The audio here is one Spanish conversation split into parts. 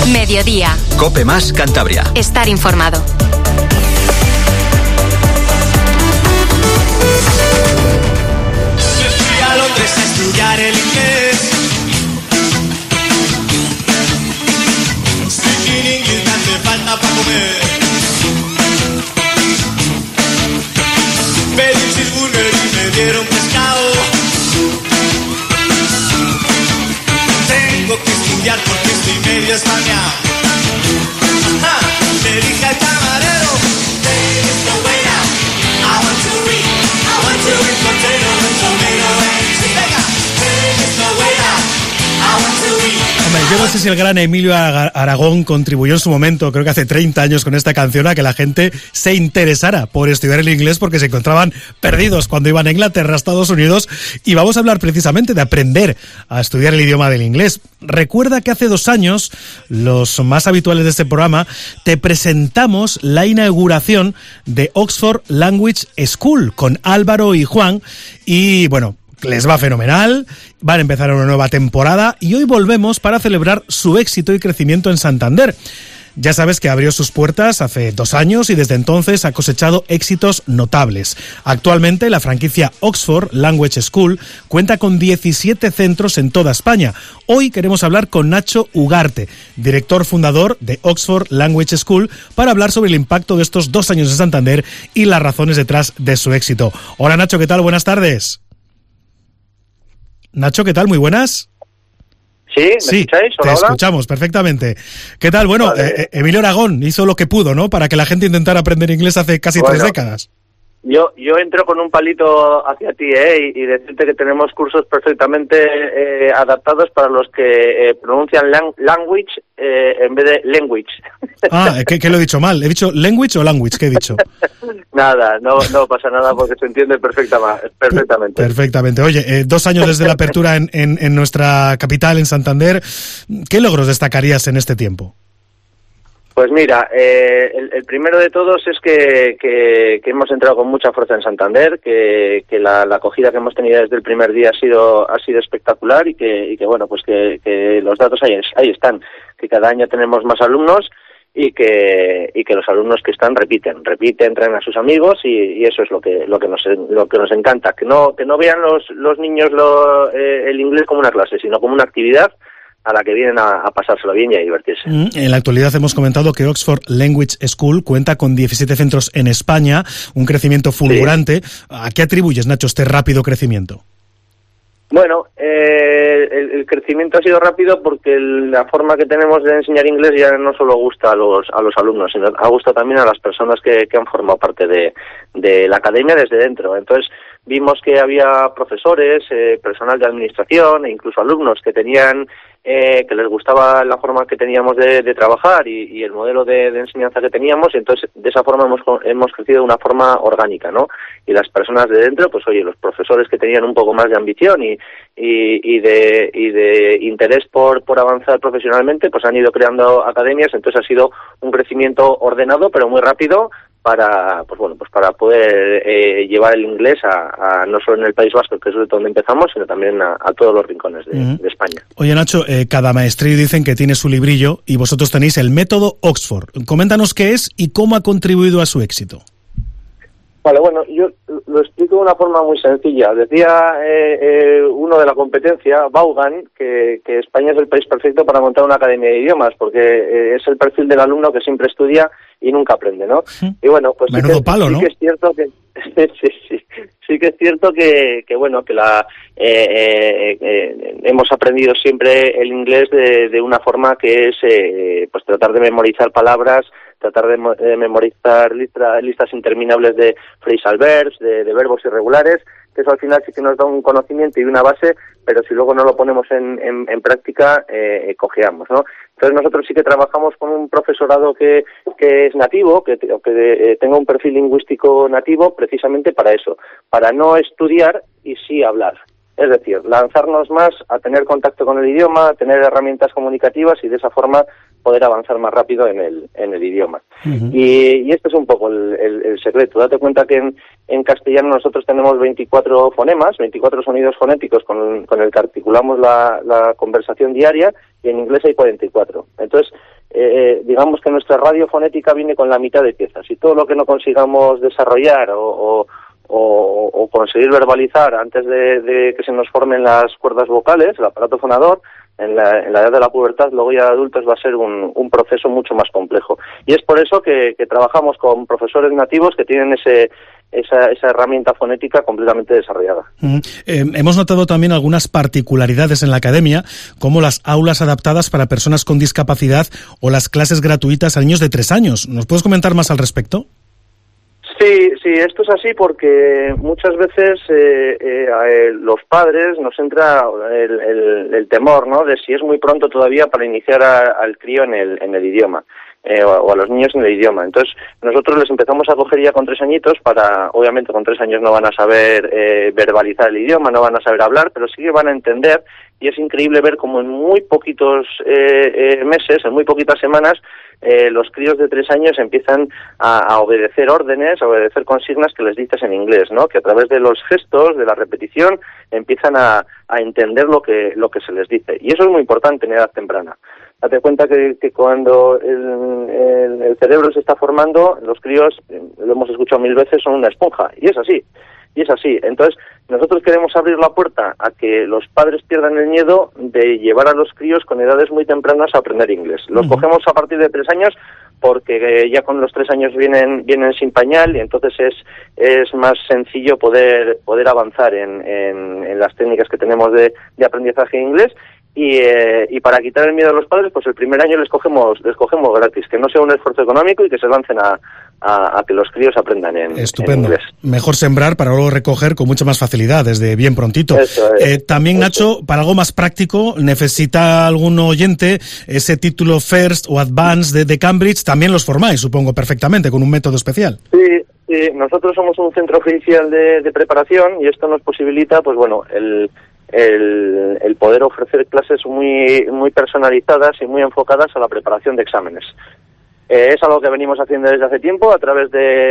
Mediodía. COPE más Cantabria. Estar informado. Yo fui a Londres a estudiar el inglés. Speaking English me hace falta para comer. Pedí un cheeseburger y me dieron pescado. Tengo que estudiar porque estoy medio español. Le dije al camarero, "There's no way now. I want to eat potato and tomato and cheese." Venga, there's no way now. I want to eat. Hombre, yo no sé si el gran Emilio Aragón contribuyó en su momento, creo que hace 30 años con esta canción, a que la gente se interesara por estudiar el inglés porque se encontraban perdidos cuando iban a Inglaterra, a Estados Unidos, y vamos a hablar precisamente de aprender a estudiar el idioma del inglés. Recuerda que hace 2 años, los más habituales de este programa, te presentamos la inauguración de Oxford Language School con Álvaro y Juan, y bueno, les va fenomenal, van a empezar una nueva temporada y hoy volvemos para celebrar su éxito y crecimiento en Santander. Ya sabes que abrió sus puertas hace 2 años y desde entonces ha cosechado éxitos notables. Actualmente la franquicia Oxford Language School cuenta con 17 centros en toda España. Hoy queremos hablar con Nacho Ugarte, director fundador de Oxford Language School, para hablar sobre el impacto de estos 2 años en Santander y las razones detrás de su éxito. Hola Nacho, ¿qué tal? Buenas tardes. Nacho, ¿qué tal? Muy buenas. Sí, ¿me escucháis? Te escuchamos perfectamente. ¿Qué tal? Bueno, vale. Emilio Aragón hizo lo que pudo, ¿no? Para que la gente intentara aprender inglés hace casi 3 décadas. Yo entro con un palito hacia ti, y decirte que tenemos cursos perfectamente adaptados para los que pronuncian language en vez de language. Ah, ¿qué lo he dicho mal? ¿He dicho language o language? ¿Qué he dicho? Nada, no pasa nada porque se entiende perfectamente. Perfectamente. Oye, 2 años desde la apertura en nuestra capital, en Santander. ¿Qué logros destacarías en este tiempo? Pues mira, el primero de todos es que hemos entrado con mucha fuerza en Santander, que la acogida que hemos tenido desde el primer día ha sido entespectacular y que bueno, pues que los datos ahí están, que cada año tenemos más alumnos y que los alumnos que están repiten, traen a sus amigos y eso es lo que nos encanta, que no vean los niños el inglés como una clase, sino como una actividad a la que vienen a pasárselo bien y a divertirse. En la actualidad hemos comentado que Oxford Language School cuenta con 17 centros en España, un crecimiento fulgurante. Sí. ¿A qué atribuyes, Nacho, este rápido crecimiento? Bueno, el crecimiento ha sido rápido porque la forma que tenemos de enseñar inglés ya no solo gusta a los alumnos, sino ha gustado también a las personas que han formado parte de la academia desde dentro. Entonces vimos que había profesores, personal de administración e incluso alumnos que tenían que les gustaba la forma que teníamos de trabajar y el modelo de enseñanza que teníamos, y entonces de esa forma hemos crecido de una forma orgánica, ¿no? Y las personas de dentro, pues oye, los profesores que tenían un poco más de ambición y de interés por avanzar profesionalmente, pues han ido creando academias. Entonces ha sido un crecimiento ordenado pero muy rápido para poder llevar el inglés a no solo en el País Vasco, que es donde empezamos, sino también a todos los rincones de España. Oye, Nacho, cada maestrillo dicen que tiene su librillo y vosotros tenéis el método Oxford. Coméntanos qué es y cómo ha contribuido a su éxito. Vale, bueno, yo lo explico de una forma muy sencilla. Decía uno de la competencia, Vaughan, que España es el país perfecto para montar una academia de idiomas, porque es el perfil del alumno que siempre estudia y nunca aprende, ¿no? Y bueno, pues menudo palo, ¿no? Sí que es cierto que sí que es cierto que hemos aprendido siempre el inglés de una forma que es pues tratar de memorizar palabras, tratar de memorizar listas interminables de phrasal verbs, de verbos irregulares, que eso al final sí que nos da un conocimiento y una base, pero si luego no lo ponemos en práctica, cojeamos, ¿no? Entonces nosotros sí que trabajamos con un profesorado que es nativo, que tenga un perfil lingüístico nativo, precisamente para eso, para no estudiar y sí hablar. Es decir, lanzarnos más a tener contacto con el idioma, a tener herramientas comunicativas y de esa forma poder avanzar más rápido en el idioma. Uh-huh. Y este es un poco el secreto. Date cuenta que en castellano nosotros tenemos 24 fonemas, 24 sonidos fonéticos con el que articulamos la conversación diaria, y en inglés hay 44. Entonces, digamos que nuestra radio fonética viene con la mitad de piezas, y todo lo que no consigamos desarrollar o conseguir verbalizar antes de que se nos formen las cuerdas vocales, el aparato fonador, en la edad de la pubertad, luego ya de adultos, va a ser un proceso mucho más complejo. Y es por eso que trabajamos con profesores nativos que tienen esa herramienta fonética completamente desarrollada. Hemos notado también algunas particularidades en la academia, como las aulas adaptadas para personas con discapacidad o las clases gratuitas a niños de 3 años. ¿Nos puedes comentar más al respecto? Sí, esto es así porque muchas veces los padres nos entra el temor, ¿no?, de si es muy pronto todavía para iniciar al crío en el idioma. O a los niños en el idioma. Entonces, nosotros les empezamos a coger ya con 3 añitos obviamente con 3 años no van a saber verbalizar el idioma, no van a saber hablar, pero sí que van a entender, y es increíble ver cómo en muy poquitos meses, en muy poquitas semanas, los críos de 3 años empiezan a obedecer órdenes, a obedecer consignas que les dices en inglés, ¿no?, que a través de los gestos, de la repetición, empiezan a entender lo que se les dice. Y eso es muy importante en edad temprana. Date cuenta que cuando el cerebro se está formando, los críos, lo hemos escuchado 1000 veces, son una esponja, y es así. Entonces, nosotros queremos abrir la puerta a que los padres pierdan el miedo de llevar a los críos con edades muy tempranas a aprender inglés. Los cogemos a partir de 3 años porque ya con los 3 años vienen sin pañal, y entonces es más sencillo poder avanzar en las técnicas que tenemos de aprendizaje de inglés. Y para quitar el miedo a los padres, pues el primer año les cogemos gratis, que no sea un esfuerzo económico y que se lancen a que los críos aprendan en inglés. Mejor sembrar para luego recoger con mucha más facilidad, desde bien prontito. También, Nacho, para algo más práctico, necesita algún oyente ese título First o Advanced de Cambridge, también los formáis, supongo, perfectamente, con un método especial. Sí, nosotros somos un centro oficial de preparación, y esto nos posibilita, pues bueno, el poder ofrecer clases muy personalizadas y muy enfocadas a la preparación de exámenes. Es algo que venimos haciendo desde hace tiempo a través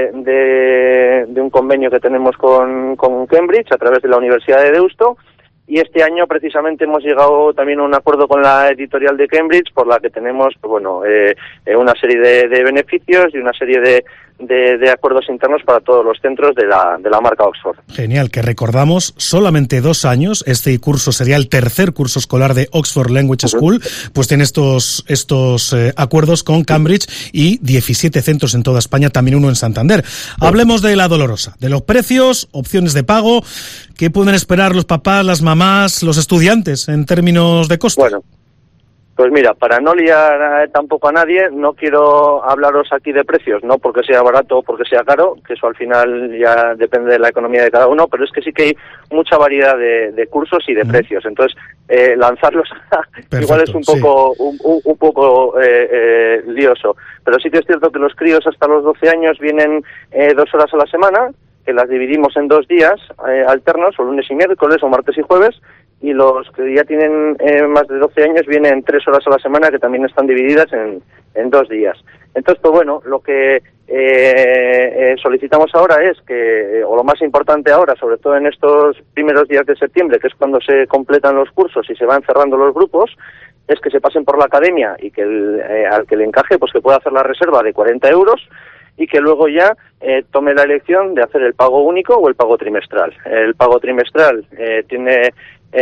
de un convenio que tenemos con Cambridge, a través de la Universidad de Deusto, y este año precisamente hemos llegado también a un acuerdo con la editorial de Cambridge, por la que tenemos, pues bueno, una serie de beneficios y una serie de acuerdos internos para todos los centros de la marca Oxford. Genial, que recordamos, solamente 2 años, este curso sería el tercer curso escolar de Oxford Language School, pues tiene estos acuerdos con Cambridge y 17 centros en toda España, también uno en Santander. Hablemos de la dolorosa, de los precios, opciones de pago, ¿qué pueden esperar los papás, las mamás, los estudiantes en términos de costo? Bueno, pues mira, para no liar tampoco a nadie, no quiero hablaros aquí de precios, no porque sea barato o porque sea caro, que eso al final ya depende de la economía de cada uno, pero es que sí que hay mucha variedad de cursos y de precios. Entonces, lanzarlos igual es un poco lioso. Pero sí que es cierto que los críos hasta los 12 años vienen 2 horas a la semana, que las dividimos en 2 días alternos, o lunes y miércoles, o martes y jueves, y los que ya tienen más de 12 años vienen 3 horas a la semana, que también están divididas en 2 días. Entonces, pues bueno, lo que solicitamos ahora es que, o lo más importante ahora, sobre todo en estos primeros días de septiembre, que es cuando se completan los cursos y se van cerrando los grupos, es que se pasen por la academia y que al que le encaje, pues que pueda hacer la reserva de 40 euros, y que luego ya tome la elección de hacer el pago único o el pago trimestral. El pago trimestral tiene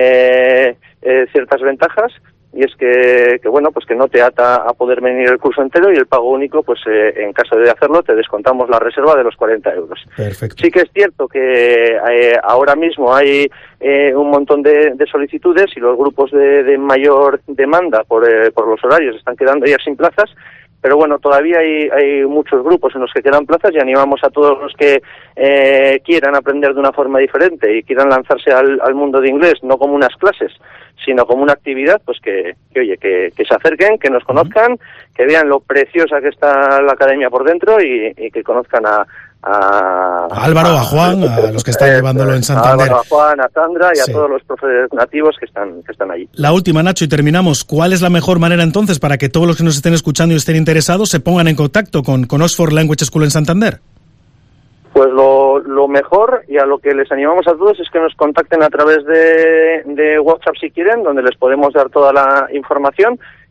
ciertas ventajas, y es que bueno, pues que no te ata a poder venir el curso entero, y el pago único, pues en caso de hacerlo, te descontamos la reserva de los 40 euros. Perfecto. Sí que es cierto que ahora mismo hay un montón de solicitudes, y los grupos de mayor demanda por los horarios están quedando ya sin plazas. Pero bueno, todavía hay muchos grupos en los que quedan plazas, y animamos a todos los que quieran aprender de una forma diferente y quieran lanzarse al mundo de inglés, no como unas clases, sino como una actividad, pues que se acerquen, que nos conozcan, que vean lo preciosa que está la academia por dentro, y que conozcan a Álvaro, a Juan, a los que están llevándolo en Santander. A Álvaro, a Juan, a Sandra y a todos los profesores nativos que están allí. La última, Nacho, y terminamos. ¿Cuál es la mejor manera entonces para que todos los que nos estén escuchando y estén interesados se pongan en contacto con Oxford Language School en Santander? Pues lo mejor, y a lo que les animamos a todos, es que nos contacten a través de WhatsApp si quieren, donde les podemos dar toda la información,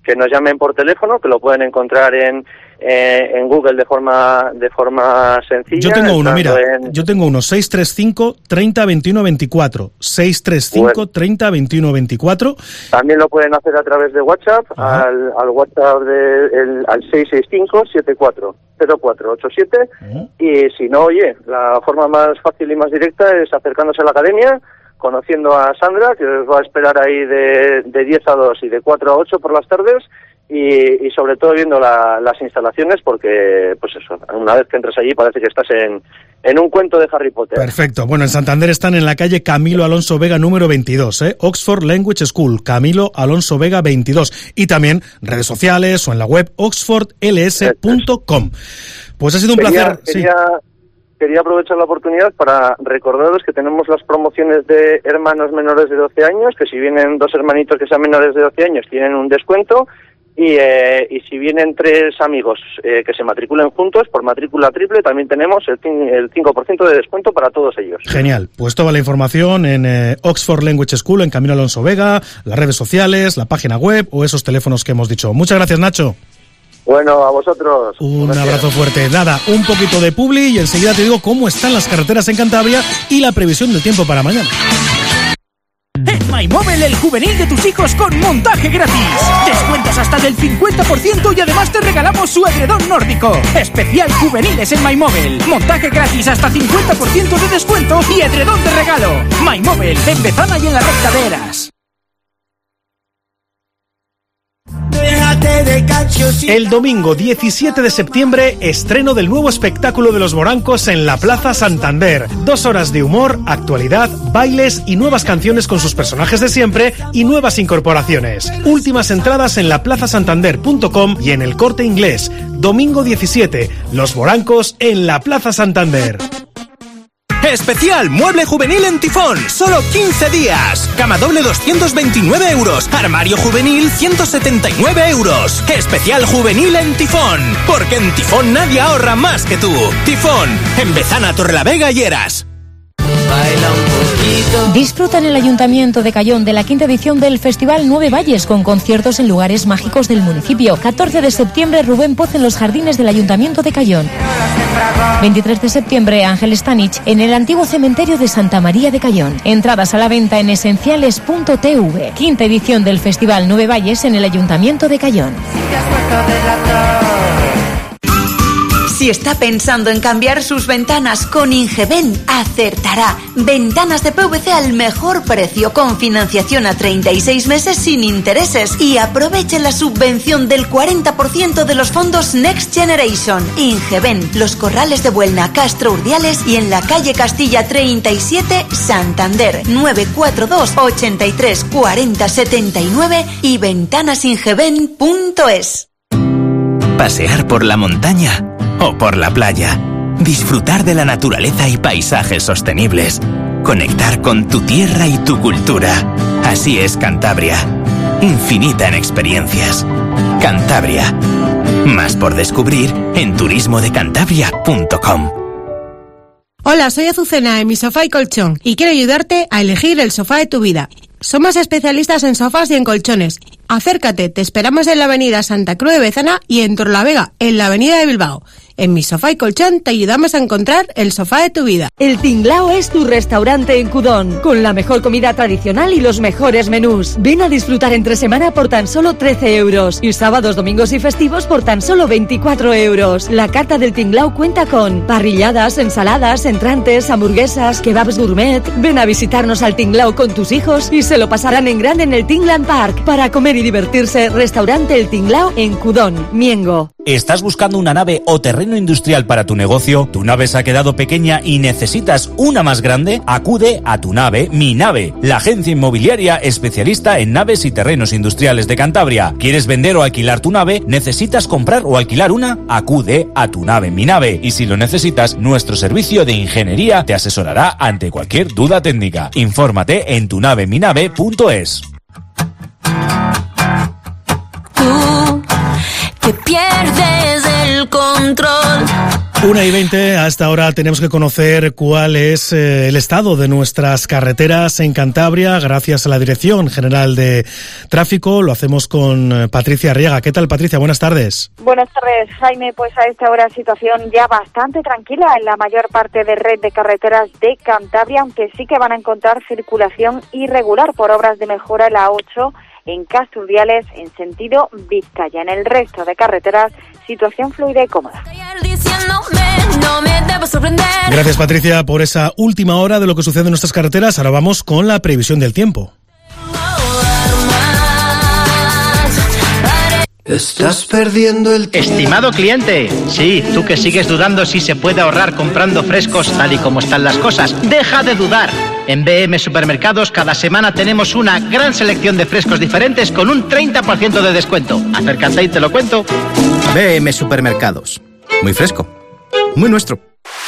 que nos llamen por teléfono, que lo pueden encontrar en Google de forma sencilla. Yo tengo uno, mira, yo tengo uno, 635 30 21 24, 635 30 21 24. También lo pueden hacer a través de WhatsApp, al WhatsApp al 665 74 0487, y si no, oye, la forma más fácil y más directa es acercándose a la academia, conociendo a Sandra, que os va a esperar ahí de 10 a 2 y de 4 a 8 por las tardes, y sobre todo viendo las instalaciones, porque pues eso, una vez que entras allí parece que estás en un cuento de Harry Potter. Perfecto. Bueno, en Santander están en la calle Camilo Alonso Vega número 22, Oxford Language School, Camilo Alonso Vega 22, y también redes sociales o en la web oxfordls.com. Pues ha sido un placer. Quería aprovechar la oportunidad para recordaros que tenemos las promociones de hermanos menores de 12 años, que si vienen 2 hermanitos que sean menores de 12 años tienen un descuento, y si vienen 3 amigos que se matriculen juntos, por matrícula triple también tenemos el 5% de descuento para todos ellos. Genial. Pues toda la información en Oxford Language School, en Camilo Alonso Vega, las redes sociales, la página web o esos teléfonos que hemos dicho. Muchas gracias, Nacho. Bueno, a vosotros. Un abrazo fuerte. Nada, un poquito de publi y enseguida te digo cómo están las carreteras en Cantabria y la previsión del tiempo para mañana. En MyMobile, el juvenil de tus hijos con montaje gratis. Descuentos hasta del 50% y además te regalamos su edredón nórdico. Especial juveniles en MyMobile. Montaje gratis hasta 50% de descuento y edredón de regalo. MyMobile, en Bezana y en la recta de Eras. El domingo 17 de septiembre, estreno del nuevo espectáculo de los Morancos en la Plaza Santander. 2 horas de humor, actualidad, bailes y nuevas canciones con sus personajes de siempre y nuevas incorporaciones. Últimas entradas en laplazasantander.com y en El Corte Inglés. Domingo 17, Los Morancos en la Plaza Santander. Especial mueble juvenil en Tifón, solo 15 días. Cama doble 229 euros. Armario juvenil 179 euros. Especial juvenil en Tifón, porque en Tifón nadie ahorra más que tú. Tifón, en Bezana, Torrelavega y Eras. Disfruta en el Ayuntamiento de Cayón de la 5ª edición del Festival 9 Valles, con conciertos en lugares mágicos del municipio. 14 de septiembre, Rubén Poz en los jardines del Ayuntamiento de Cayón. 23 de septiembre, Ángel Stanich en el antiguo cementerio de Santa María de Cayón. Entradas a la venta en esenciales.tv. 5ª edición del Festival 9 Valles en el Ayuntamiento de Cayón. Si está pensando en cambiar sus ventanas con Ingeben, acertará. Ventanas de PVC al mejor precio, con financiación a 36 meses sin intereses. Y aproveche la subvención del 40% de los fondos Next Generation. Ingeben, Los Corrales de Buelna, Castro Urdiales y en la calle Castilla 37, Santander. 942 83 40 79 y ventanasingeben.es. Pasear por la montaña o por la playa, disfrutar de la naturaleza y paisajes sostenibles, conectar con tu tierra y tu cultura. Así es Cantabria, infinita en experiencias. Cantabria, más por descubrir en turismodecantabria.com. Hola, soy Azucena de Mi Sofá y Colchón y quiero ayudarte a elegir el sofá de tu vida. Somos especialistas en sofás y en colchones. Acércate, te esperamos en la avenida Santa Cruz de Bezana y en Torrelavega, en la avenida de Bilbao. En Mi Sofá y Colchón te ayudamos a encontrar el sofá de tu vida. El Tinglao es tu restaurante en Cudón, con la mejor comida tradicional y los mejores menús. Ven a disfrutar entre semana por tan solo 13 euros y sábados, domingos y festivos por tan solo 24 euros. La carta del Tinglao cuenta con parrilladas, ensaladas, entrantes, hamburguesas, kebabs gourmet. Ven a visitarnos al Tinglao con tus hijos y se lo pasarán en grande en el Tingland Park. Para comer y divertirse, restaurante El Tinglao en Cudón, Miengo. ¿Estás buscando una nave o terreno industrial para tu negocio? ¿Tu nave se ha quedado pequeña y necesitas una más grande? Acude a Tu Nave, Mi Nave, la agencia inmobiliaria especialista en naves y terrenos industriales de Cantabria. ¿Quieres vender o alquilar tu nave? ¿Necesitas comprar o alquilar una? Acude a Tu Nave, Mi Nave. Y si lo necesitas, nuestro servicio de ingeniería te asesorará ante cualquier duda técnica. Infórmate en tunaveminave.es. Tú que pierdes el control 1:20, hasta ahora tenemos que conocer cuál es el estado de nuestras carreteras en Cantabria, gracias a la Dirección General de Tráfico. Lo hacemos con Patricia Arriaga. ¿Qué tal, Patricia? Buenas tardes. Buenas tardes, Jaime. Pues a esta hora situación ya bastante tranquila en la mayor parte de red de carreteras de Cantabria, aunque sí que van a encontrar circulación irregular por obras de mejora en la 8 en Casturdiales en sentido Vizcaya. En el resto de carreteras, situación fluida y cómoda. Gracias, Patricia, por esa última hora de lo que sucede en nuestras carreteras. Ahora vamos con la previsión del tiempo. Estás perdiendo el tiempo. Estimado cliente, sí, tú que sigues dudando si se puede ahorrar comprando frescos tal y como están las cosas, deja de dudar. En BM Supermercados cada semana tenemos una gran selección de frescos diferentes con un 30% de descuento. Acércate y te lo cuento. BM Supermercados. Muy fresco. Muy nuestro.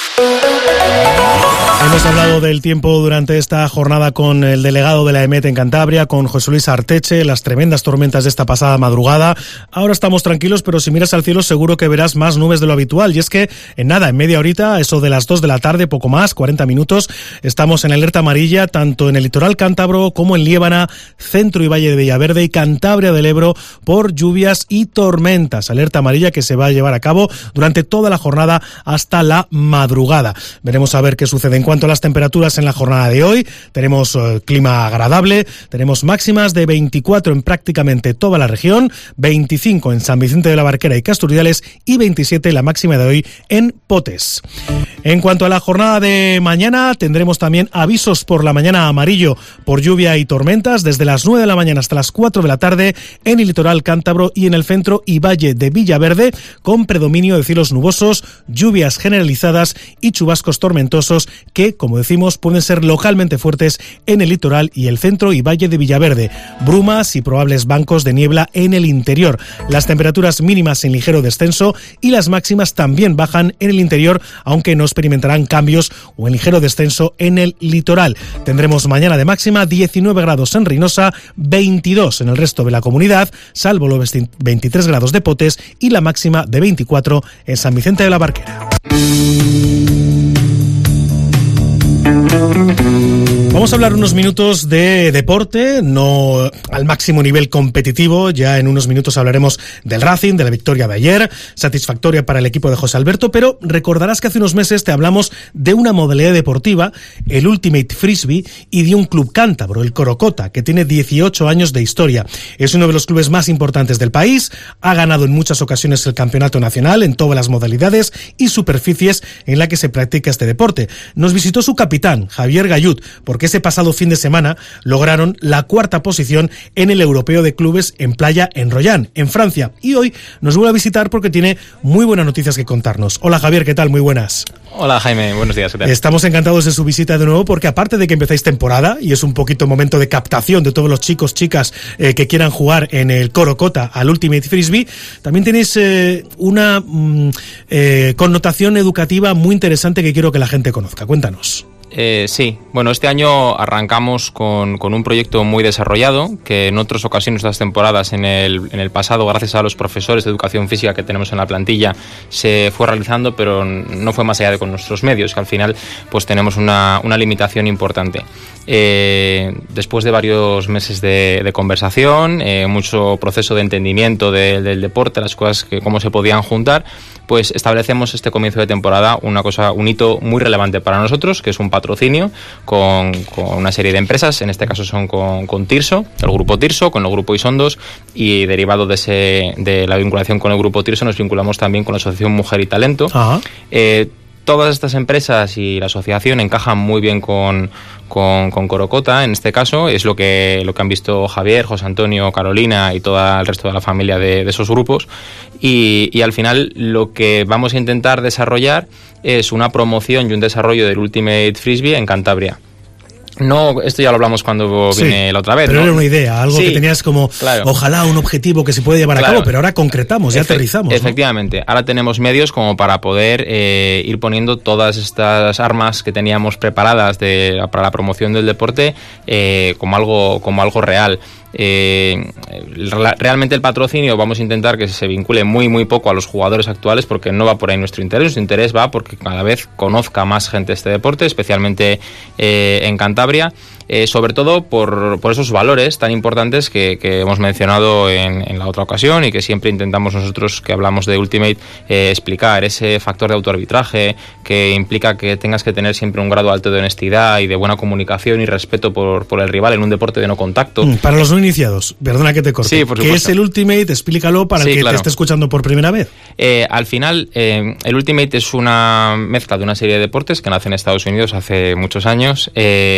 Hemos hablado del tiempo durante esta jornada con el delegado de la EMET en Cantabria, con José Luis Arteche, las tremendas tormentas de esta pasada madrugada. Ahora estamos tranquilos, pero si miras al cielo seguro que verás más nubes de lo habitual. Y es que en media horita, eso de las 2 de la tarde, poco más, 40 minutos, estamos en alerta amarilla, tanto en el litoral cántabro como en Liébana, centro y valle de Villaverde y Cantabria del Ebro, por lluvias y tormentas. Alerta amarilla que se va a llevar a cabo durante toda la jornada hasta la madrugada. Veremos a ver qué sucede. En cuanto a las temperaturas en la jornada de hoy, tenemos clima agradable, tenemos máximas de 24 en prácticamente toda la región, 25 en San Vicente de la Barquera y Casturdiales y 27 la máxima de hoy en Potes. En cuanto a la jornada de mañana, tendremos también avisos por la mañana amarillo por lluvia y tormentas desde las 9 de la mañana hasta las 4 de la tarde en el litoral cántabro y en el centro y valle de Villaverde, con predominio de cielos nubosos, lluvias generalizadas y chubascos tormentosos que, como decimos, pueden ser localmente fuertes en el litoral y el centro y valle de Villaverde. Brumas y probables bancos de niebla en el interior. Las temperaturas mínimas en ligero descenso y las máximas también bajan en el interior, aunque no experimentarán cambios o en ligero descenso en el litoral. Tendremos mañana de máxima 19 grados en Reynosa, 22 en el resto de la comunidad, salvo los 23 grados de Potes y la máxima de 24 en San Vicente de la Barquera. Vamos a hablar unos minutos de deporte, no al máximo nivel competitivo. Ya en unos minutos hablaremos del Racing, de la victoria de ayer, satisfactoria para el equipo de José Alberto, pero recordarás que hace unos meses te hablamos de una modalidad deportiva, el Ultimate Frisbee, y de un club cántabro, el Corocota, que tiene 18 años de historia. Es uno de los clubes más importantes del país, ha ganado en muchas ocasiones el campeonato nacional en todas las modalidades y superficies en la que se practica este deporte. Nos visitó su capitán, Javier Gallut, porque ese pasado fin de semana lograron la 4ª posición en el Europeo de Clubes en Playa en Royan, en Francia, y hoy nos vuelve a visitar porque tiene muy buenas noticias que contarnos. Hola Javier, ¿qué tal? Muy buenas. Hola Jaime, buenos días. ¿Qué tal? Estamos encantados de su visita de nuevo porque aparte de que empezáis temporada y es un poquito momento de captación de todos los chicos, chicas que quieran jugar en el Corocota al Ultimate Frisbee, también tenéis una connotación educativa muy interesante que quiero que la gente conozca. Cuéntanos. Sí, bueno, este año arrancamos con un proyecto muy desarrollado que en otras ocasiones, otras temporadas en el pasado, gracias a los profesores de educación física que tenemos en la plantilla, se fue realizando, pero no fue más allá de con nuestros medios, que al final pues tenemos una limitación importante. Después de varios meses de conversación, mucho proceso de entendimiento del deporte, las cosas que cómo se podían juntar, pues establecemos este comienzo de temporada un hito muy relevante para nosotros, que es un patrocinio con una serie de empresas, en este caso son con Tirso, el grupo Tirso, con el grupo Isondos, y derivado de la vinculación con el grupo Tirso nos vinculamos también con la Asociación Mujer y Talento. Todas estas empresas y la asociación encajan muy bien con Corocota, en este caso, es lo que han visto Javier, José Antonio, Carolina y todo el resto de la familia de esos grupos, y al final lo que vamos a intentar desarrollar es una promoción y un desarrollo del Ultimate Frisbee en Cantabria. No, esto ya lo hablamos cuando vine la otra vez, pero ¿no? Era una idea, algo que tenías como, claro, ojalá un objetivo que se puede llevar a cabo, pero ahora concretamos, ya aterrizamos. Efectivamente, ¿no? Ahora tenemos medios como para poder ir poniendo todas estas armas que teníamos preparadas para la promoción del deporte como algo real. Realmente el patrocinio vamos a intentar que se vincule muy poco a los jugadores actuales, porque no va por ahí nuestro interés. Nuestro interés va porque cada vez conozca más gente este deporte, especialmente en Cantabria. Sobre todo por esos valores tan importantes que hemos mencionado en la otra ocasión y que siempre intentamos nosotros, que hablamos de Ultimate, explicar. Ese factor de autoarbitraje que implica que tengas que tener siempre un grado alto de honestidad y de buena comunicación y respeto por el rival en un deporte de no contacto. Para los no iniciados, perdona que te corte, sí, por ¿qué es el Ultimate? Explícalo para el que te esté escuchando por primera vez. Al final, el Ultimate es una mezcla de una serie de deportes que nace en Estados Unidos hace muchos años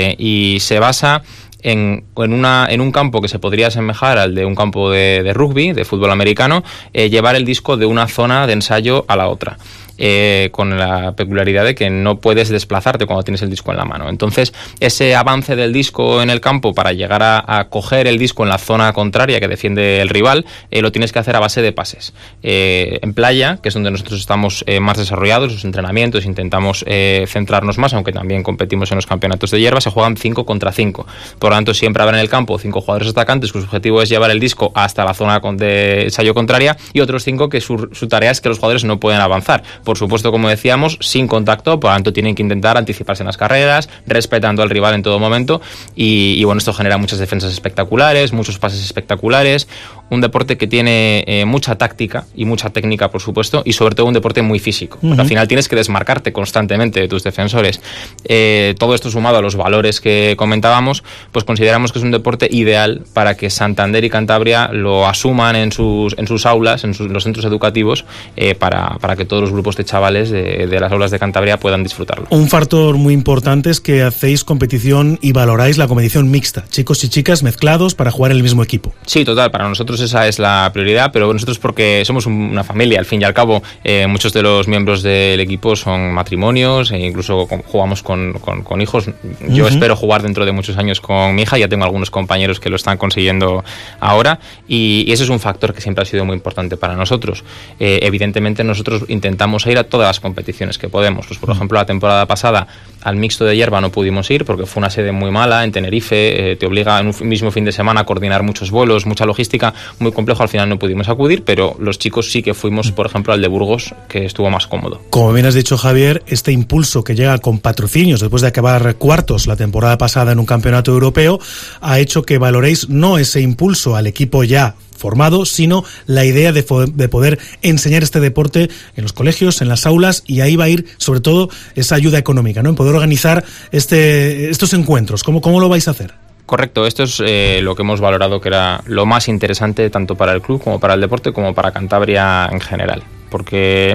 y se basa en un campo que se podría asemejar al de un campo de rugby, de fútbol americano, llevar el disco de una zona de ensayo a la otra. Con la peculiaridad de que no puedes desplazarte cuando tienes el disco en la mano. Entonces, ese avance del disco en el campo para llegar a coger el disco en la zona contraria que defiende el rival, lo tienes que hacer a base de pases. En playa, que es donde nosotros estamos más desarrollados, los entrenamientos, intentamos centrarnos más, aunque también competimos en los campeonatos de hierba, se juegan 5 contra 5. Por lo tanto, siempre habrá en el campo 5 jugadores atacantes cuyo objetivo es llevar el disco hasta la zona de ensayo contraria, y otros 5 que su tarea es que los jugadores no pueden avanzar. Por supuesto, como decíamos, sin contacto, por lo tanto tienen que intentar anticiparse en las carreras, respetando al rival en todo momento, y bueno, esto genera muchas defensas espectaculares, muchos pases espectaculares, un deporte que tiene mucha táctica y mucha técnica, por supuesto, y sobre todo un deporte muy físico, porque al final tienes que desmarcarte constantemente de tus defensores. Todo esto sumado a los valores que comentábamos, pues consideramos que es un deporte ideal para que Santander y Cantabria lo asuman en sus aulas, en los centros educativos, para que todos los grupos de chavales de las aulas de Cantabria puedan disfrutarlo. Un factor muy importante es que hacéis competición y valoráis la competición mixta, chicos y chicas mezclados para jugar en el mismo equipo. Sí, total, para nosotros esa es la prioridad, pero nosotros porque somos una familia, al fin y al cabo, muchos de los miembros del equipo son matrimonios e incluso jugamos con hijos. Yo espero jugar dentro de muchos años con mi hija, ya tengo algunos compañeros que lo están consiguiendo ahora, y ese es un factor que siempre ha sido muy importante para nosotros. Evidentemente nosotros intentamos ir a todas las competiciones que podemos. Pues, por ejemplo, la temporada pasada al mixto de hierba no pudimos ir porque fue una sede muy mala en Tenerife, te obliga en un mismo fin de semana a coordinar muchos vuelos, mucha logística, muy complejo, al final no pudimos acudir, pero los chicos sí que fuimos, por ejemplo, al de Burgos, que estuvo más cómodo. Como bien has dicho, Javier, este impulso que llega con patrocinios después de acabar cuartos la temporada pasada en un campeonato europeo ha hecho que valoréis no ese impulso al equipo ya formado, sino la idea de poder enseñar este deporte en los colegios, en las aulas, y ahí va a ir sobre todo esa ayuda económica, ¿no? En poder organizar estos encuentros. ¿Cómo lo vais a hacer? Correcto, esto es lo que hemos valorado que era lo más interesante tanto para el club como para el deporte como para Cantabria en general, porque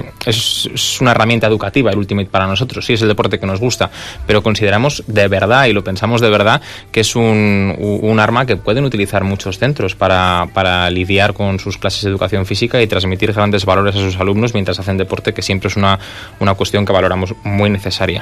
es una herramienta educativa el Ultimate para nosotros, sí es el deporte que nos gusta, pero consideramos de verdad, y lo pensamos de verdad, que es un arma que pueden utilizar muchos centros para lidiar con sus clases de educación física y transmitir grandes valores a sus alumnos mientras hacen deporte, que siempre es una cuestión que valoramos muy necesaria.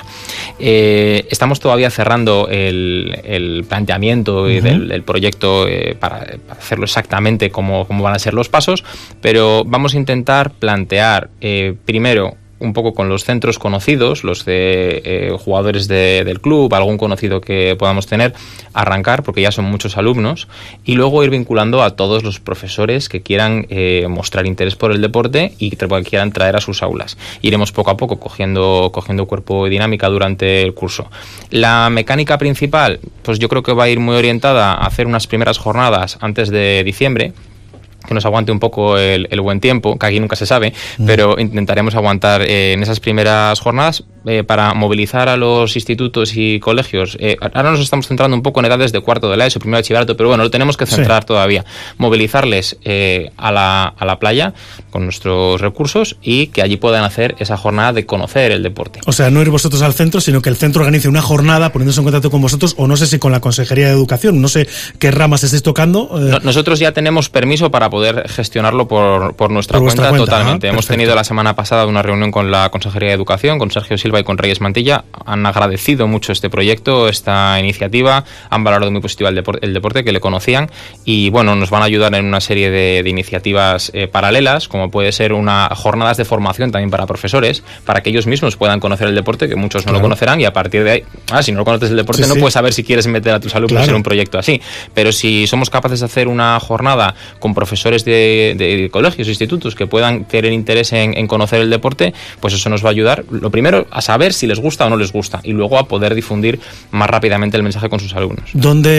Estamos todavía cerrando el planteamiento del proyecto para hacerlo exactamente cómo van a ser los pasos, pero vamos a intentar plantear primero un poco con los centros conocidos, los de jugadores del club, algún conocido que podamos tener, arrancar, porque ya son muchos alumnos, y luego ir vinculando a todos los profesores que quieran mostrar interés por el deporte y que quieran traer a sus aulas. Iremos poco a poco cogiendo cuerpo y dinámica durante el curso. La mecánica principal, pues yo creo que va a ir muy orientada a hacer unas primeras jornadas antes de diciembre, que nos aguante un poco el buen tiempo, que aquí nunca se sabe, pero intentaremos aguantar en esas primeras jornadas para movilizar a los institutos y colegios. Ahora nos estamos centrando un poco en edades de cuarto de la ESO, primero de bachillerato, pero bueno, lo tenemos que centrar todavía. Movilizarles a la playa con nuestros recursos y que allí puedan hacer esa jornada de conocer el deporte. O sea, no ir vosotros al centro, sino que el centro organice una jornada poniéndose en contacto con vosotros, o no sé si con la Consejería de Educación, no sé qué ramas estáis tocando. Nosotros ya tenemos permiso para poder gestionarlo por nuestra cuenta totalmente. Hemos tenido la semana pasada una reunión con la Consejería de Educación, con Sergio Silva Silva y con Reyes Mantilla han agradecido mucho este proyecto, esta iniciativa, han valorado muy positivo el deporte, que le conocían, y bueno, nos van a ayudar en una serie de iniciativas paralelas, como puede ser jornadas de formación también para profesores, para que ellos mismos puedan conocer el deporte, que muchos no lo conocerán, y a partir de ahí, si no conoces el deporte, no puedes saber si quieres meter a tus alumnos en un proyecto así. Pero si somos capaces de hacer una jornada con profesores de colegios, institutos, que puedan tener interés en conocer el deporte, pues eso nos va a ayudar, lo primero, a saber si les gusta o no les gusta, y luego a poder difundir más rápidamente el mensaje con sus alumnos.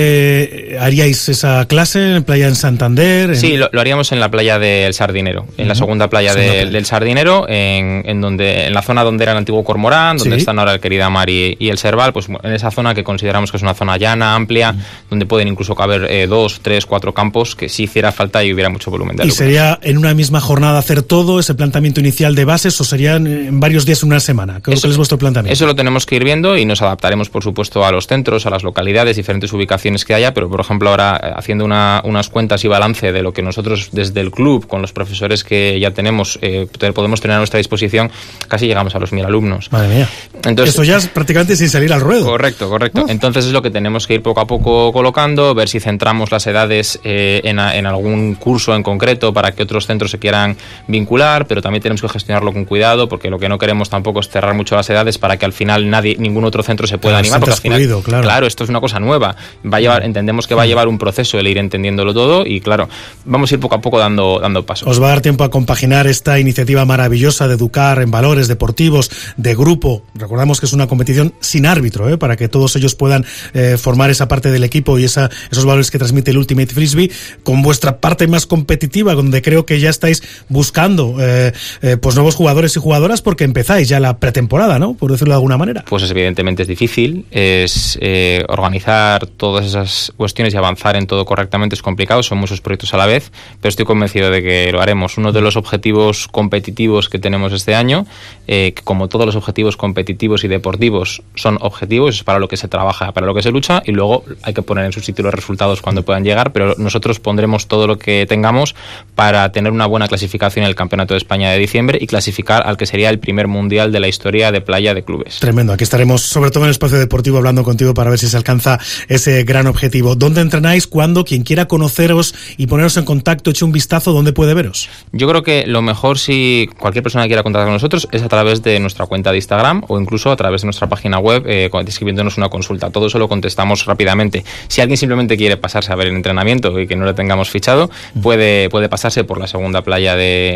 ¿Dónde haríais esa clase? ¿En playa en Santander? Sí, lo haríamos en la playa del Sardinero, en la segunda playa del Sardinero, en la zona donde era el antiguo Cormorán, donde están ahora el Querida Mar y el Serval, pues en esa zona que consideramos que es una zona llana, amplia, donde pueden incluso caber 2, 3, 4 campos, que si hiciera falta y hubiera mucho volumen de alumnos. ¿Y sería en una misma jornada hacer todo, ese planteamiento inicial de bases, o serían en varios días, una semana? ¿Cuál es vuestro planteamiento? Eso lo tenemos que ir viendo y nos adaptaremos, por supuesto, a los centros, a las localidades, diferentes ubicaciones que haya, pero por ejemplo ahora haciendo unas cuentas y balance de lo que nosotros desde el club, con los profesores que ya tenemos, podemos tener a nuestra disposición, casi llegamos a los 1000 alumnos. Madre mía. Entonces, esto ya es prácticamente sin salir al ruedo. Correcto. Entonces es lo que tenemos que ir poco a poco colocando, ver si centramos las edades en algún curso en concreto para que otros centros se quieran vincular, pero también tenemos que gestionarlo con cuidado, porque lo que no queremos tampoco es cerrar mucho las edades para que al final ningún otro centro se pueda animar, porque al final, claro, esto es una cosa nueva, entendemos que va a llevar un proceso el ir entendiéndolo todo, y claro, vamos a ir poco a poco dando pasos. Os va a dar tiempo a compaginar esta iniciativa maravillosa de educar en valores deportivos, de grupo. Recordamos que es una competición sin árbitro, para que todos ellos puedan formar esa parte del equipo y esos valores que transmite el Ultimate Frisbee, con vuestra parte más competitiva, donde creo que ya estáis buscando pues nuevos jugadores y jugadoras, porque empezáis ya la pretemporada, ¿no? Por decirlo de alguna manera. Pues evidentemente es difícil, es organizar todas esas cuestiones y avanzar en todo correctamente es complicado, son muchos proyectos a la vez, pero estoy convencido de que lo haremos. Uno de los objetivos competitivos que tenemos este año, que como todos los objetivos competitivos y deportivos son objetivos, es para lo que se trabaja, para lo que se lucha, y luego hay que poner en su sitio los resultados cuando puedan llegar, pero nosotros pondremos todo lo que tengamos para tener una buena clasificación en el Campeonato de España de diciembre y clasificar al que sería el primer mundial de la historia de playa de clubes. Tremendo, aquí estaremos sobre todo en el espacio deportivo hablando contigo para ver si se alcanza ese gran objetivo. ¿Dónde entrenáis? ¿Cuándo? Quien quiera conoceros y poneros en contacto, eche un vistazo, ¿dónde puede veros? Yo creo que lo mejor, si cualquier persona quiera contactar con nosotros, es a través de nuestra cuenta de Instagram o incluso a través de nuestra página web, escribiéndonos una consulta. Todo eso lo contestamos rápidamente. Si alguien simplemente quiere pasarse a ver el entrenamiento y que no lo tengamos fichado, puede pasarse por la segunda playa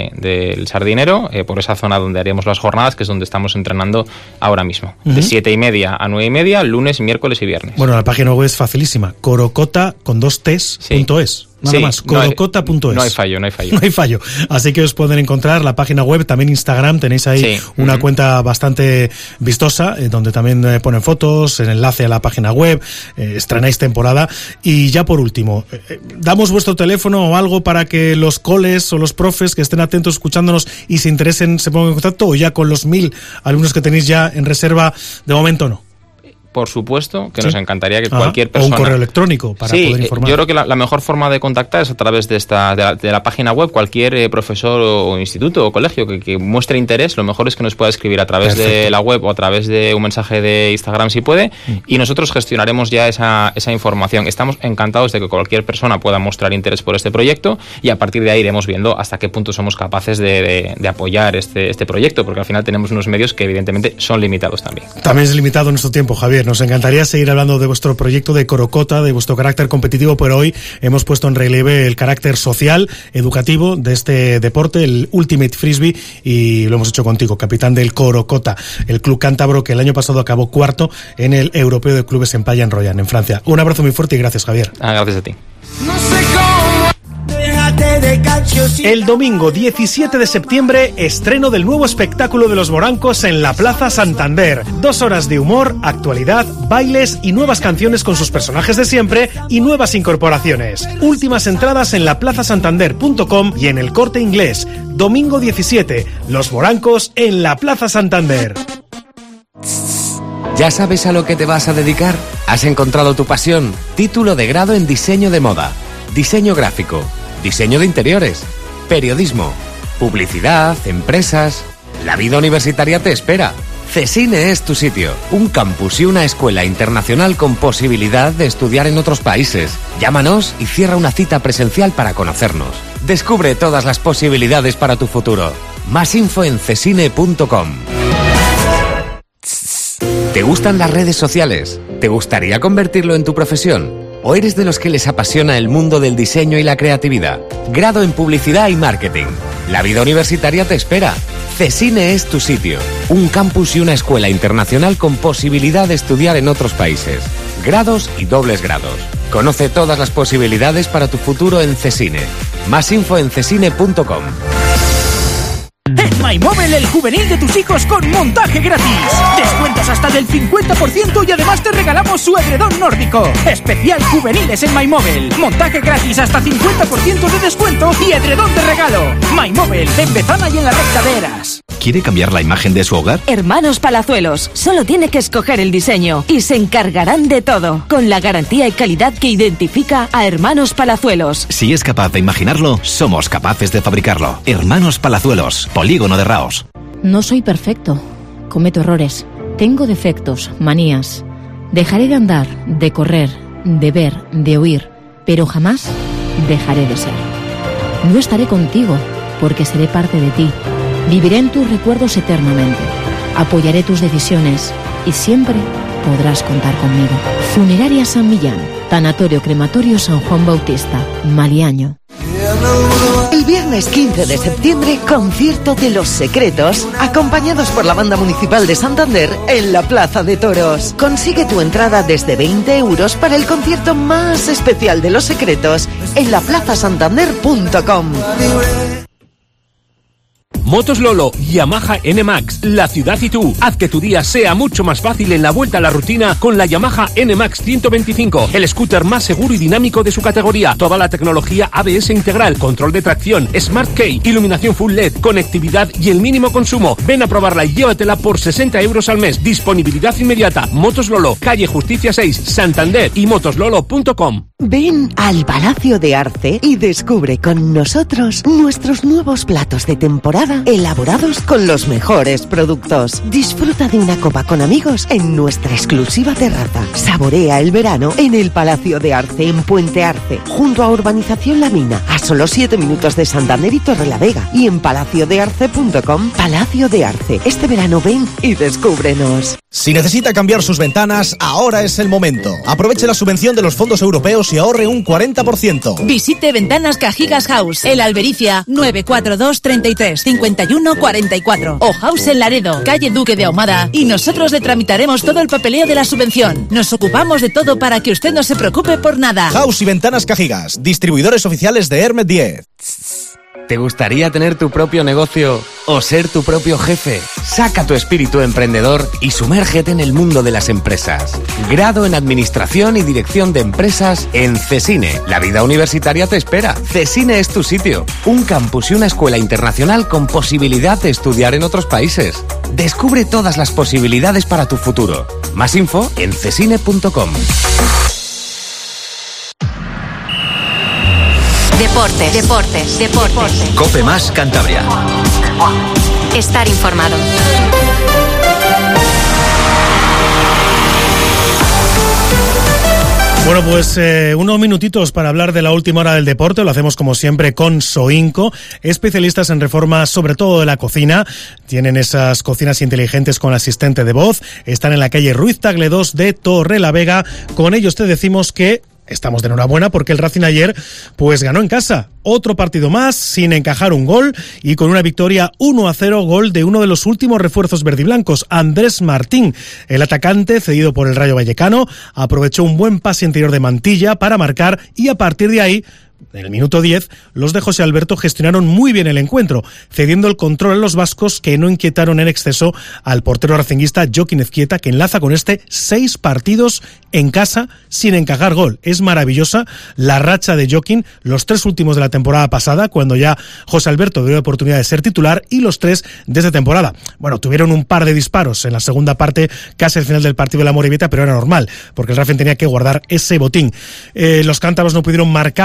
del Sardinero, por esa zona donde haríamos las jornadas, que es donde estamos entrenando ahora mismo. De 7:30 a 9:30, lunes, miércoles y viernes. Bueno, la página web es facilísima, corocota con 2 T's.es. Nada más, corocota.es. No hay fallo. No hay fallo. Así que os pueden encontrar la página web, también Instagram, tenéis ahí una cuenta bastante vistosa, donde también ponen fotos, el enlace a la página web, estrenáis temporada. Y ya por último, damos vuestro teléfono o algo para que los coles o los profes que estén atentos escuchándonos y se interesen se pongan en contacto, o ya con los 1000 alumnos que tenéis ya en reserva, de momento no. Por supuesto, que nos encantaría que cualquier persona... O un correo electrónico para poder informar. Yo creo que la mejor forma de contactar es a través de la página web. Cualquier profesor o instituto o colegio que muestre interés, lo mejor es que nos pueda escribir a través de la web o a través de un mensaje de Instagram si puede, y nosotros gestionaremos ya esa información. Estamos encantados de que cualquier persona pueda mostrar interés por este proyecto, y a partir de ahí iremos viendo hasta qué punto somos capaces de apoyar este proyecto, porque al final tenemos unos medios que evidentemente son limitados también. También es limitado nuestro tiempo, Javier. Nos encantaría seguir hablando de vuestro proyecto de Corocota, de vuestro carácter competitivo, pero hoy hemos puesto en relieve el carácter social, educativo de este deporte, el Ultimate Frisbee, y lo hemos hecho contigo, capitán del Corocota, el club cántabro que el año pasado acabó cuarto en el Europeo de Clubes en Playa en Royan, en Francia. Un abrazo muy fuerte y gracias, Javier. Gracias a ti. No sé cómo. El domingo 17 de septiembre, estreno del nuevo espectáculo de los morancos en la Plaza Santander. 2 horas de humor, actualidad, bailes y nuevas canciones con sus personajes de siempre y nuevas incorporaciones. Últimas entradas en laplazasantander.com y en El Corte Inglés. Domingo 17, los morancos en la Plaza Santander. ¿Ya sabes a lo que te vas a dedicar? ¿Has encontrado tu pasión? Título de grado en diseño de moda, diseño gráfico, diseño de interiores, periodismo, publicidad, empresas. La vida universitaria te espera. CESINE es tu sitio. Un campus y una escuela internacional con posibilidad de estudiar en otros países. Llámanos y cierra una cita presencial para conocernos. Descubre todas las posibilidades para tu futuro. Más info en cesine.com. ¿Te gustan las redes sociales? ¿Te gustaría convertirlo en tu profesión? ¿O eres de los que les apasiona el mundo del diseño y la creatividad? Grado en Publicidad y Marketing. La vida universitaria te espera. CESINE es tu sitio. Un campus y una escuela internacional con posibilidad de estudiar en otros países. Grados y dobles grados. Conoce todas las posibilidades para tu futuro en CESINE. Más info en cesine.com. En MyMobile, el juvenil de tus hijos con montaje gratis. Descuentos hasta del 50% y además te regalamos su edredón nórdico. Especial juveniles en MyMobile. Montaje gratis hasta 50% de descuento y edredón de regalo. MyMobile, en Bezana y en la recta de Eras. ¿Quiere cambiar la imagen de su hogar? Hermanos Palazuelos, solo tiene que escoger el diseño y se encargarán de todo, con la garantía y calidad que identifica a Hermanos Palazuelos. Si es capaz de imaginarlo, somos capaces de fabricarlo. Hermanos Palazuelos, Polígono de Raos. No soy perfecto. Cometo errores. Tengo defectos, manías. Dejaré de andar, de correr, de ver, de oír, pero jamás dejaré de ser. No estaré contigo, porque seré parte de ti. Viviré en tus recuerdos eternamente. Apoyaré tus decisiones y siempre podrás contar conmigo. Funeraria San Millán, Tanatorio Crematorio San Juan Bautista, Maliaño. El viernes 15 de septiembre, concierto de Los Secretos, acompañados por la Banda Municipal de Santander en la Plaza de Toros. Consigue tu entrada desde 20 euros para el concierto más especial de Los Secretos en laplazasantander.com. Motos Lolo, Yamaha NMAX, la ciudad y tú. Haz que tu día sea mucho más fácil en la vuelta a la rutina con la Yamaha NMAX 125, el scooter más seguro y dinámico de su categoría. Toda la tecnología ABS integral, control de tracción, Smart Key, iluminación full LED, conectividad y el mínimo consumo. Ven a probarla y llévatela por 60 euros al mes. Disponibilidad inmediata. Motos Lolo, calle Justicia 6, Santander y motoslolo.com. Ven al Palacio de Arce y descubre con nosotros nuestros nuevos platos de temporada elaborados con los mejores productos. Disfruta de una copa con amigos en nuestra exclusiva terraza. Saborea el verano en el Palacio de Arce, en Puente Arce, junto a Urbanización La Mina, a solo 7 minutos de Santander y Torrelavega, y en palaciodearce.com. Palacio de Arce. Este verano ven y descúbrenos. Si necesita cambiar sus ventanas, ahora es el momento. Aproveche la subvención de los fondos europeos y ahorre un 40%. Visite Ventanas Cajigas House, El Albericia, 942 33 51 44. O House en Laredo, calle Duque de Ahumada, y nosotros le tramitaremos todo el papeleo de la subvención. Nos ocupamos de todo para que usted no se preocupe por nada. House y Ventanas Cajigas, distribuidores oficiales de Hermet 10. ¿Te gustaría tener tu propio negocio o ser tu propio jefe? Saca tu espíritu emprendedor y sumérgete en el mundo de las empresas. Grado en Administración y Dirección de Empresas en CESINE. La vida universitaria te espera. CESINE es tu sitio. Un campus y una escuela internacional con posibilidad de estudiar en otros países. Descubre todas las posibilidades para tu futuro. Más info en cesine.com. Deportes. Cope Más Cantabria. Estar informado. Bueno, pues unos minutitos para hablar de la última hora del deporte. Lo hacemos como siempre con Soinco, especialistas en reforma sobre todo de la cocina. Tienen esas cocinas inteligentes con asistente de voz. Están en la calle Ruiz Tagle 2 de Torrelavega. Con ellos te decimos que estamos de enhorabuena porque el Racing ayer pues ganó en casa. Otro partido más sin encajar un gol y con una victoria 1-0, gol de uno de los últimos refuerzos verdiblancos, Andrés Martín. El atacante, cedido por el Rayo Vallecano, aprovechó un buen pase interior de Mantilla para marcar y a partir de ahí, en el minuto 10, los de José Alberto gestionaron muy bien el encuentro, cediendo el control a los vascos que no inquietaron en exceso al portero racinguista Joaquín Ezquieta, que enlaza con 6 partidos en casa sin encajar gol. Es maravillosa la racha de Joaquín, los 3 últimos de la temporada pasada, cuando ya José Alberto dio la oportunidad de ser titular, y los 3 de esta temporada. Bueno, tuvieron un par de disparos en la segunda parte, casi al final del partido de la Morevieta, pero era normal, porque el Racing tenía que guardar ese botín. Los cántabros no pudieron marcar a la contra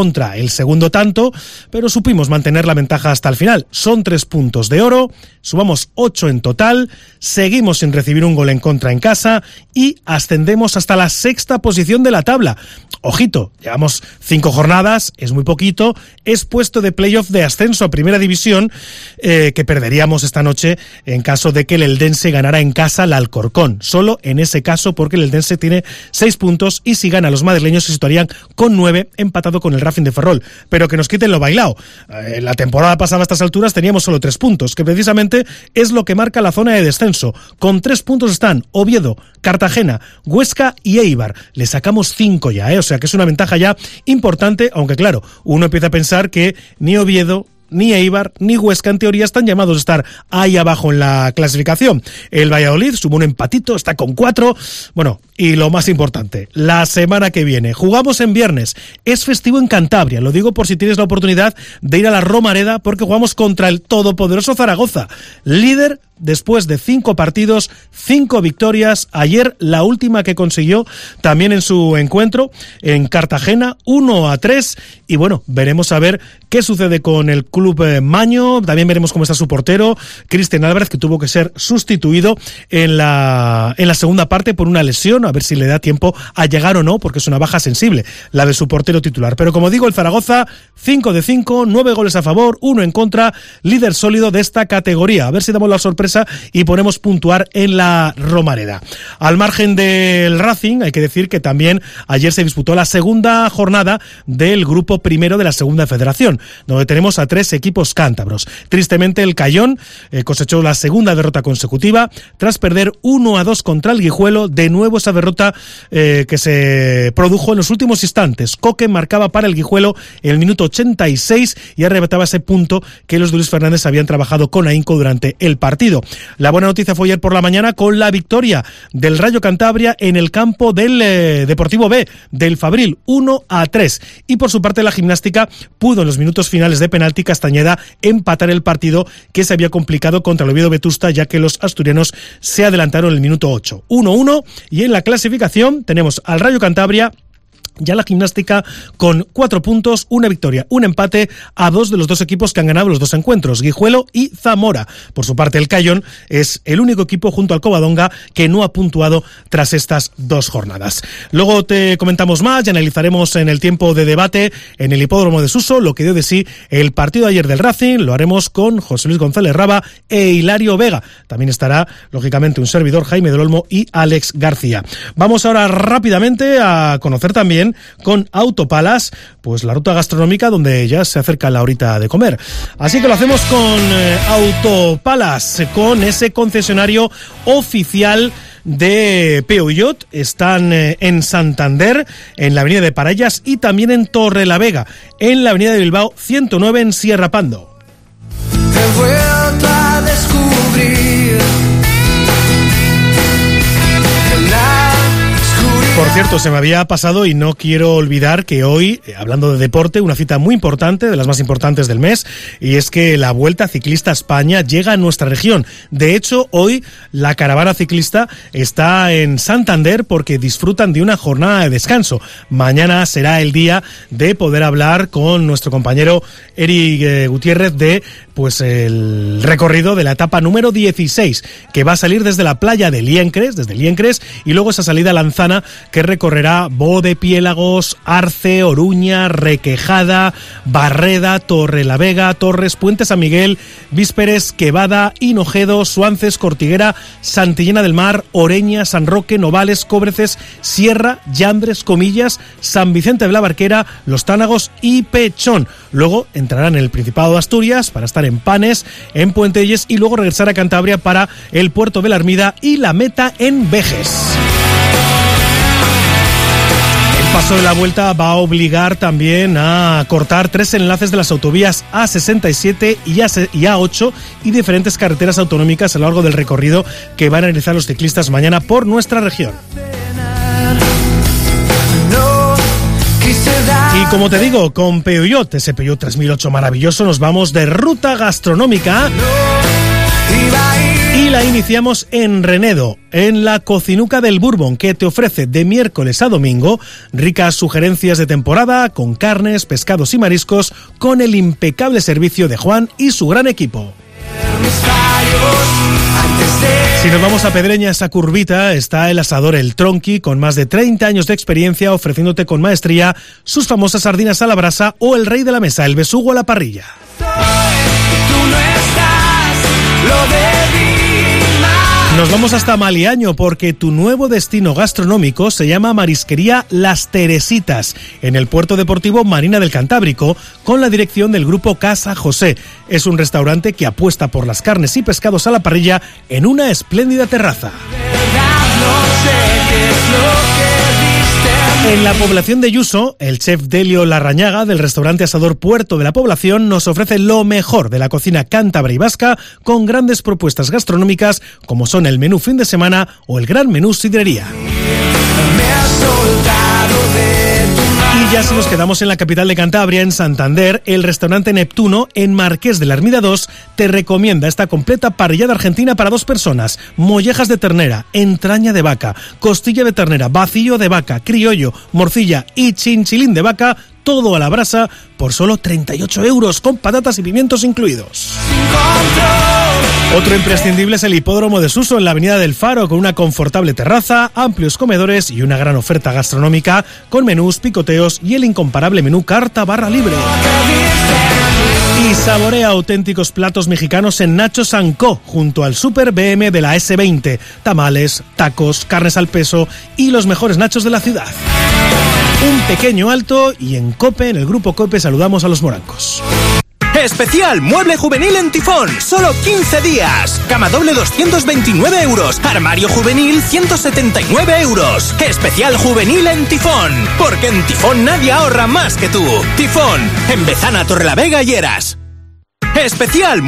contra el segundo tanto, pero supimos mantener la ventaja hasta el final. Son 3 puntos de oro, sumamos 8 en total, seguimos sin recibir un gol en contra en casa y ascendemos hasta la 6ª posición de la tabla. Ojito, llevamos 5 jornadas, es muy poquito, es puesto de playoff de ascenso a Primera División que perderíamos esta noche en caso de que el Eldense ganara en casa al Alcorcón. Solo en ese caso, porque el Eldense tiene 6 puntos y si gana los madrileños se situarían con 9, empatado con el Racing de Ferrol. Pero que nos quiten lo bailado. La temporada pasada a estas alturas teníamos solo 3 puntos, que precisamente es lo que marca la zona de descenso. Con 3 puntos están Oviedo, Cartagena, Huesca y Eibar. Le sacamos 5 ya, o sea que es una ventaja ya importante, aunque claro, uno empieza a pensar que ni Oviedo, ni Eibar, ni Huesca en teoría están llamados a estar ahí abajo en la clasificación. El Valladolid sumó un empatito, está con 4. Bueno, y lo más importante, la semana que viene jugamos en viernes, es festivo en Cantabria, lo digo por si tienes la oportunidad de ir a la Romareda, porque jugamos contra el todopoderoso Zaragoza, líder después de 5 partidos, 5 victorias. Ayer la última que consiguió también en su encuentro en Cartagena, 1-3, y bueno, veremos a ver qué sucede con el club maño. También veremos cómo está su portero, Cristian Álvarez, que tuvo que ser sustituido en la segunda parte por una lesión, a ver si le da tiempo a llegar o no, porque es una baja sensible la de su portero titular. Pero como digo, el Zaragoza, 5 de 5, 9 goles a favor, 1 en contra, líder sólido de esta categoría. A ver si damos la sorpresa y ponemos puntuar en la Romareda. Al margen del Racing, hay que decir que también ayer se disputó la segunda jornada del grupo primero de la segunda federación, donde tenemos a 3 equipos cántabros. Tristemente el Cayón cosechó la segunda derrota consecutiva tras perder 1-2 contra el Guijuelo. De nuevo esa derrota que se produjo en los últimos instantes. Coque marcaba para el Guijuelo en el minuto 86 y arrebataba ese punto que los de Luis Fernández habían trabajado con ahínco durante el partido. La buena noticia fue ayer por la mañana con la victoria del Rayo Cantabria en el campo del Deportivo B del Fabril, 1-3. Y por su parte la Gimnástica pudo en los minutos finales de penalti Castañeda empatar el partido que se había complicado contra el Oviedo Vetusta, ya que los asturianos se adelantaron en el minuto 8. 1-1, y en la clasificación tenemos al Rayo Cantabria ya la Gimnástica con 4 puntos, una victoria, un empate a 2 de los 2 equipos que han ganado los 2 encuentros, Guijuelo y Zamora. Por su parte, el Cayón es el único equipo junto al Covadonga que no ha puntuado tras estas 2 jornadas. Luego te comentamos más y analizaremos en el tiempo de debate en el Hipódromo de Suso lo que dio de sí el partido de ayer del Racing. Lo haremos con José Luis González Raba e Hilario Vega. También estará, lógicamente, un servidor, Jaime del Olmo, y Alex García. Vamos ahora rápidamente a conocer también con Autopalas, pues la ruta gastronómica donde ya se acerca la horita de comer. Así que lo hacemos con Autopalas, con ese concesionario oficial de Peugeot. Están en Santander, en la avenida de Parallas, y también en Torrelavega, en la avenida de Bilbao 109 en Sierra Pando. Te he vuelto a descubrir. Por cierto, se me había pasado y no quiero olvidar que hoy, hablando de deporte, una cita muy importante, de las más importantes del mes, y es que la Vuelta Ciclista a España llega a nuestra región. De hecho, hoy la caravana ciclista está en Santander porque disfrutan de una jornada de descanso. Mañana será el día de poder hablar con nuestro compañero Eric Gutiérrez de pues el recorrido de la etapa número 16, que va a salir desde la playa de Liencres, y luego esa salida a Lanzana, que recorrerá Bode, Piélagos, Arce, Oruña, Requejada, Barreda, Torrelavega, Torres, Puente San Miguel, Vísperes, Quevada, Hinojedo, Suances, Cortiguera, Santillana del Mar, Oreña, San Roque, Novales, Cóbreces, Sierra, Llambres, Comillas, San Vicente de la Barquera, Los Tánagos y Pechón. Luego entrarán en el Principado de Asturias para estar en Panes, en Puentelles, y luego regresar a Cantabria para el Puerto de la Ermida y la meta en Vejes. El paso de la Vuelta va a obligar también a cortar 3 enlaces de las autovías A67 y A8 y diferentes carreteras autonómicas a lo largo del recorrido que van a realizar los ciclistas mañana por nuestra región. Y como te digo, con Peugeot, ese Peugeot 3008 maravilloso, nos vamos de ruta gastronómica. Y la iniciamos en Renedo, en la Cocinuca del Bourbon, que te ofrece de miércoles a domingo ricas sugerencias de temporada con carnes, pescados y mariscos, con el impecable servicio de Juan y su gran equipo. Si nos vamos a Pedreña, esa curvita, está el asador El Tronqui, con más de 30 años de experiencia, ofreciéndote con maestría sus famosas sardinas a la brasa o el rey de la mesa, el besugo a la parrilla. Nos vamos hasta Maliaño porque tu nuevo destino gastronómico se llama Marisquería Las Teresitas, en el puerto deportivo Marina del Cantábrico, con la dirección del grupo Casa José. Es un restaurante que apuesta por las carnes y pescados a la parrilla en una espléndida terraza. En la población de Yuso, el chef Delio Larrañaga, del restaurante Asador Puerto de la población, nos ofrece lo mejor de la cocina cántabra y vasca, con grandes propuestas gastronómicas como son el menú fin de semana o el gran menú sidrería. Y ya si nos quedamos en la capital de Cantabria, en Santander, el restaurante Neptuno, en Marqués de la Ermida 2, te recomienda esta completa parrillada argentina para 2 personas: mollejas de ternera, entraña de vaca, costilla de ternera, vacío de vaca, criollo, morcilla y chinchilín de vaca, todo a la brasa por solo 38 euros, con patatas y pimientos incluidos. Otro imprescindible es el hipódromo de Suso, en la avenida del Faro, con una confortable terraza, amplios comedores y una gran oferta gastronómica, con menús, picoteos y el incomparable menú carta barra libre. Y saborea auténticos platos mexicanos en Nachos & Co, junto al Super BM de la S20. Tamales, tacos, carnes al peso y los mejores nachos de la ciudad. Un pequeño alto y en COPE, en el grupo COPE, saludamos a los morancos. Especial mueble juvenil en Tifón, solo 15 días. Cama doble 229 euros. Armario juvenil 179 euros. Especial juvenil en Tifón, porque en Tifón nadie ahorra más que tú. Tifón, en Bezana, Torrelavega y Heras. Especial.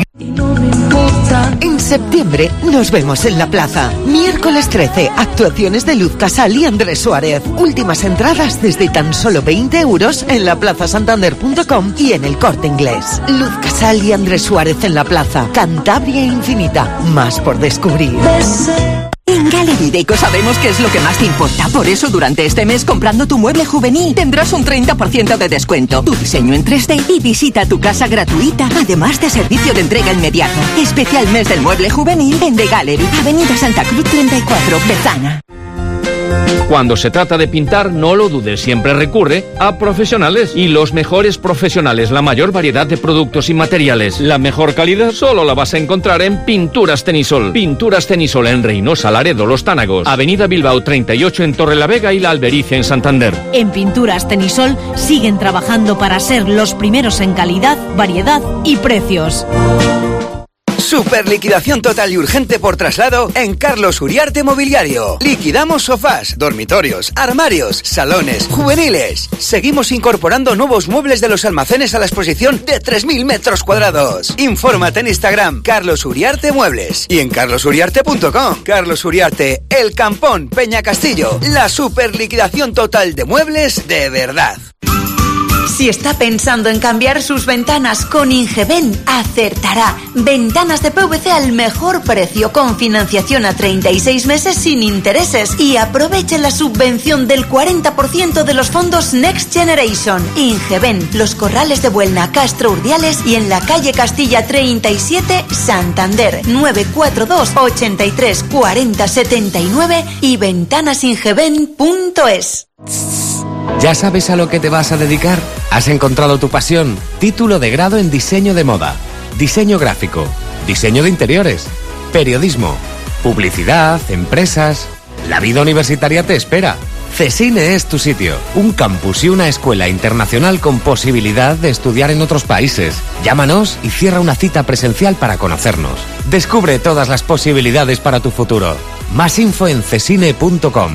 En septiembre nos vemos en la plaza. Miércoles 13, actuaciones de Luz Casal y Andrés Suárez. Últimas entradas desde tan solo 20 euros en laplazasantander.com y en el Corte Inglés. Luz Casal y Andrés Suárez en la plaza. Cantabria Infinita, más por descubrir. En Gallery Deco sabemos qué es lo que más te importa. Por eso, durante este mes, comprando tu mueble juvenil, tendrás un 30% de descuento, tu diseño en 3D y visita tu casa gratuita, además de servicio de entrega inmediato. Especial mes del mueble juvenil en The Gallery, Avenida Santa Cruz 34, Bezana. Cuando se trata de pintar, no lo dudes, siempre recurre a profesionales. Y los mejores profesionales, la mayor variedad de productos y materiales. La mejor calidad solo la vas a encontrar en Pinturas Tenisol. Pinturas Tenisol en Reynosa, Laredo, Los Tánagos. Avenida Bilbao 38 en Torrelavega y La Albericia en Santander. En Pinturas Tenisol siguen trabajando para ser los primeros en calidad, variedad y precios. Super liquidación total y urgente por traslado en Carlos Uriarte Mobiliario. Liquidamos sofás, dormitorios, armarios, salones, juveniles. Seguimos incorporando nuevos muebles de los almacenes a la exposición de 3.000 metros cuadrados. Infórmate en Instagram, Carlos Uriarte Muebles, y en carlosuriarte.com. Carlos Uriarte, El Campón, Peña Castillo. La super liquidación total de muebles de verdad. Si está pensando en cambiar sus ventanas con Ingeven, acertará. Ventanas de PVC al mejor precio, con financiación a 36 meses sin intereses. Y aproveche la subvención del 40% de los fondos Next Generation. Ingeven, Los Corrales de Buelna, Castro Urdiales y en la calle Castilla 37, Santander. 942 83 40 79 y ventanasingeven.es. ¿Ya sabes a lo que te vas a dedicar? ¿Has encontrado tu pasión? Título de grado en diseño de moda, diseño gráfico, diseño de interiores, periodismo, publicidad, empresas. La vida universitaria te espera. CESINE es tu sitio. Un campus y una escuela internacional con posibilidad de estudiar en otros países. Llámanos y cierra una cita presencial para conocernos. Descubre todas las posibilidades para tu futuro. Más info en cesine.com.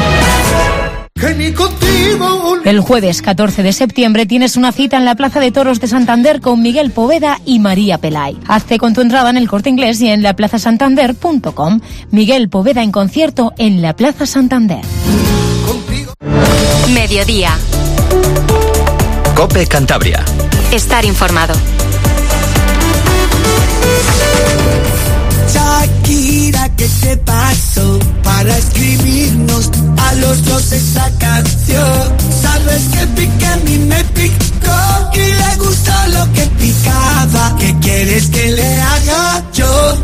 El jueves 14 de septiembre tienes una cita en la Plaza de Toros de Santander con Miguel Poveda y María Pelay. Hazte con tu entrada en el Corte Inglés y en laplazasantander.com. Miguel Poveda en concierto en la Plaza Santander. Mediodía. COPE Cantabria. Estar informado. Aquí esa canción. Sabes que pique a mí me picó y le gustó lo que picaba. ¿Qué quieres que le haga yo?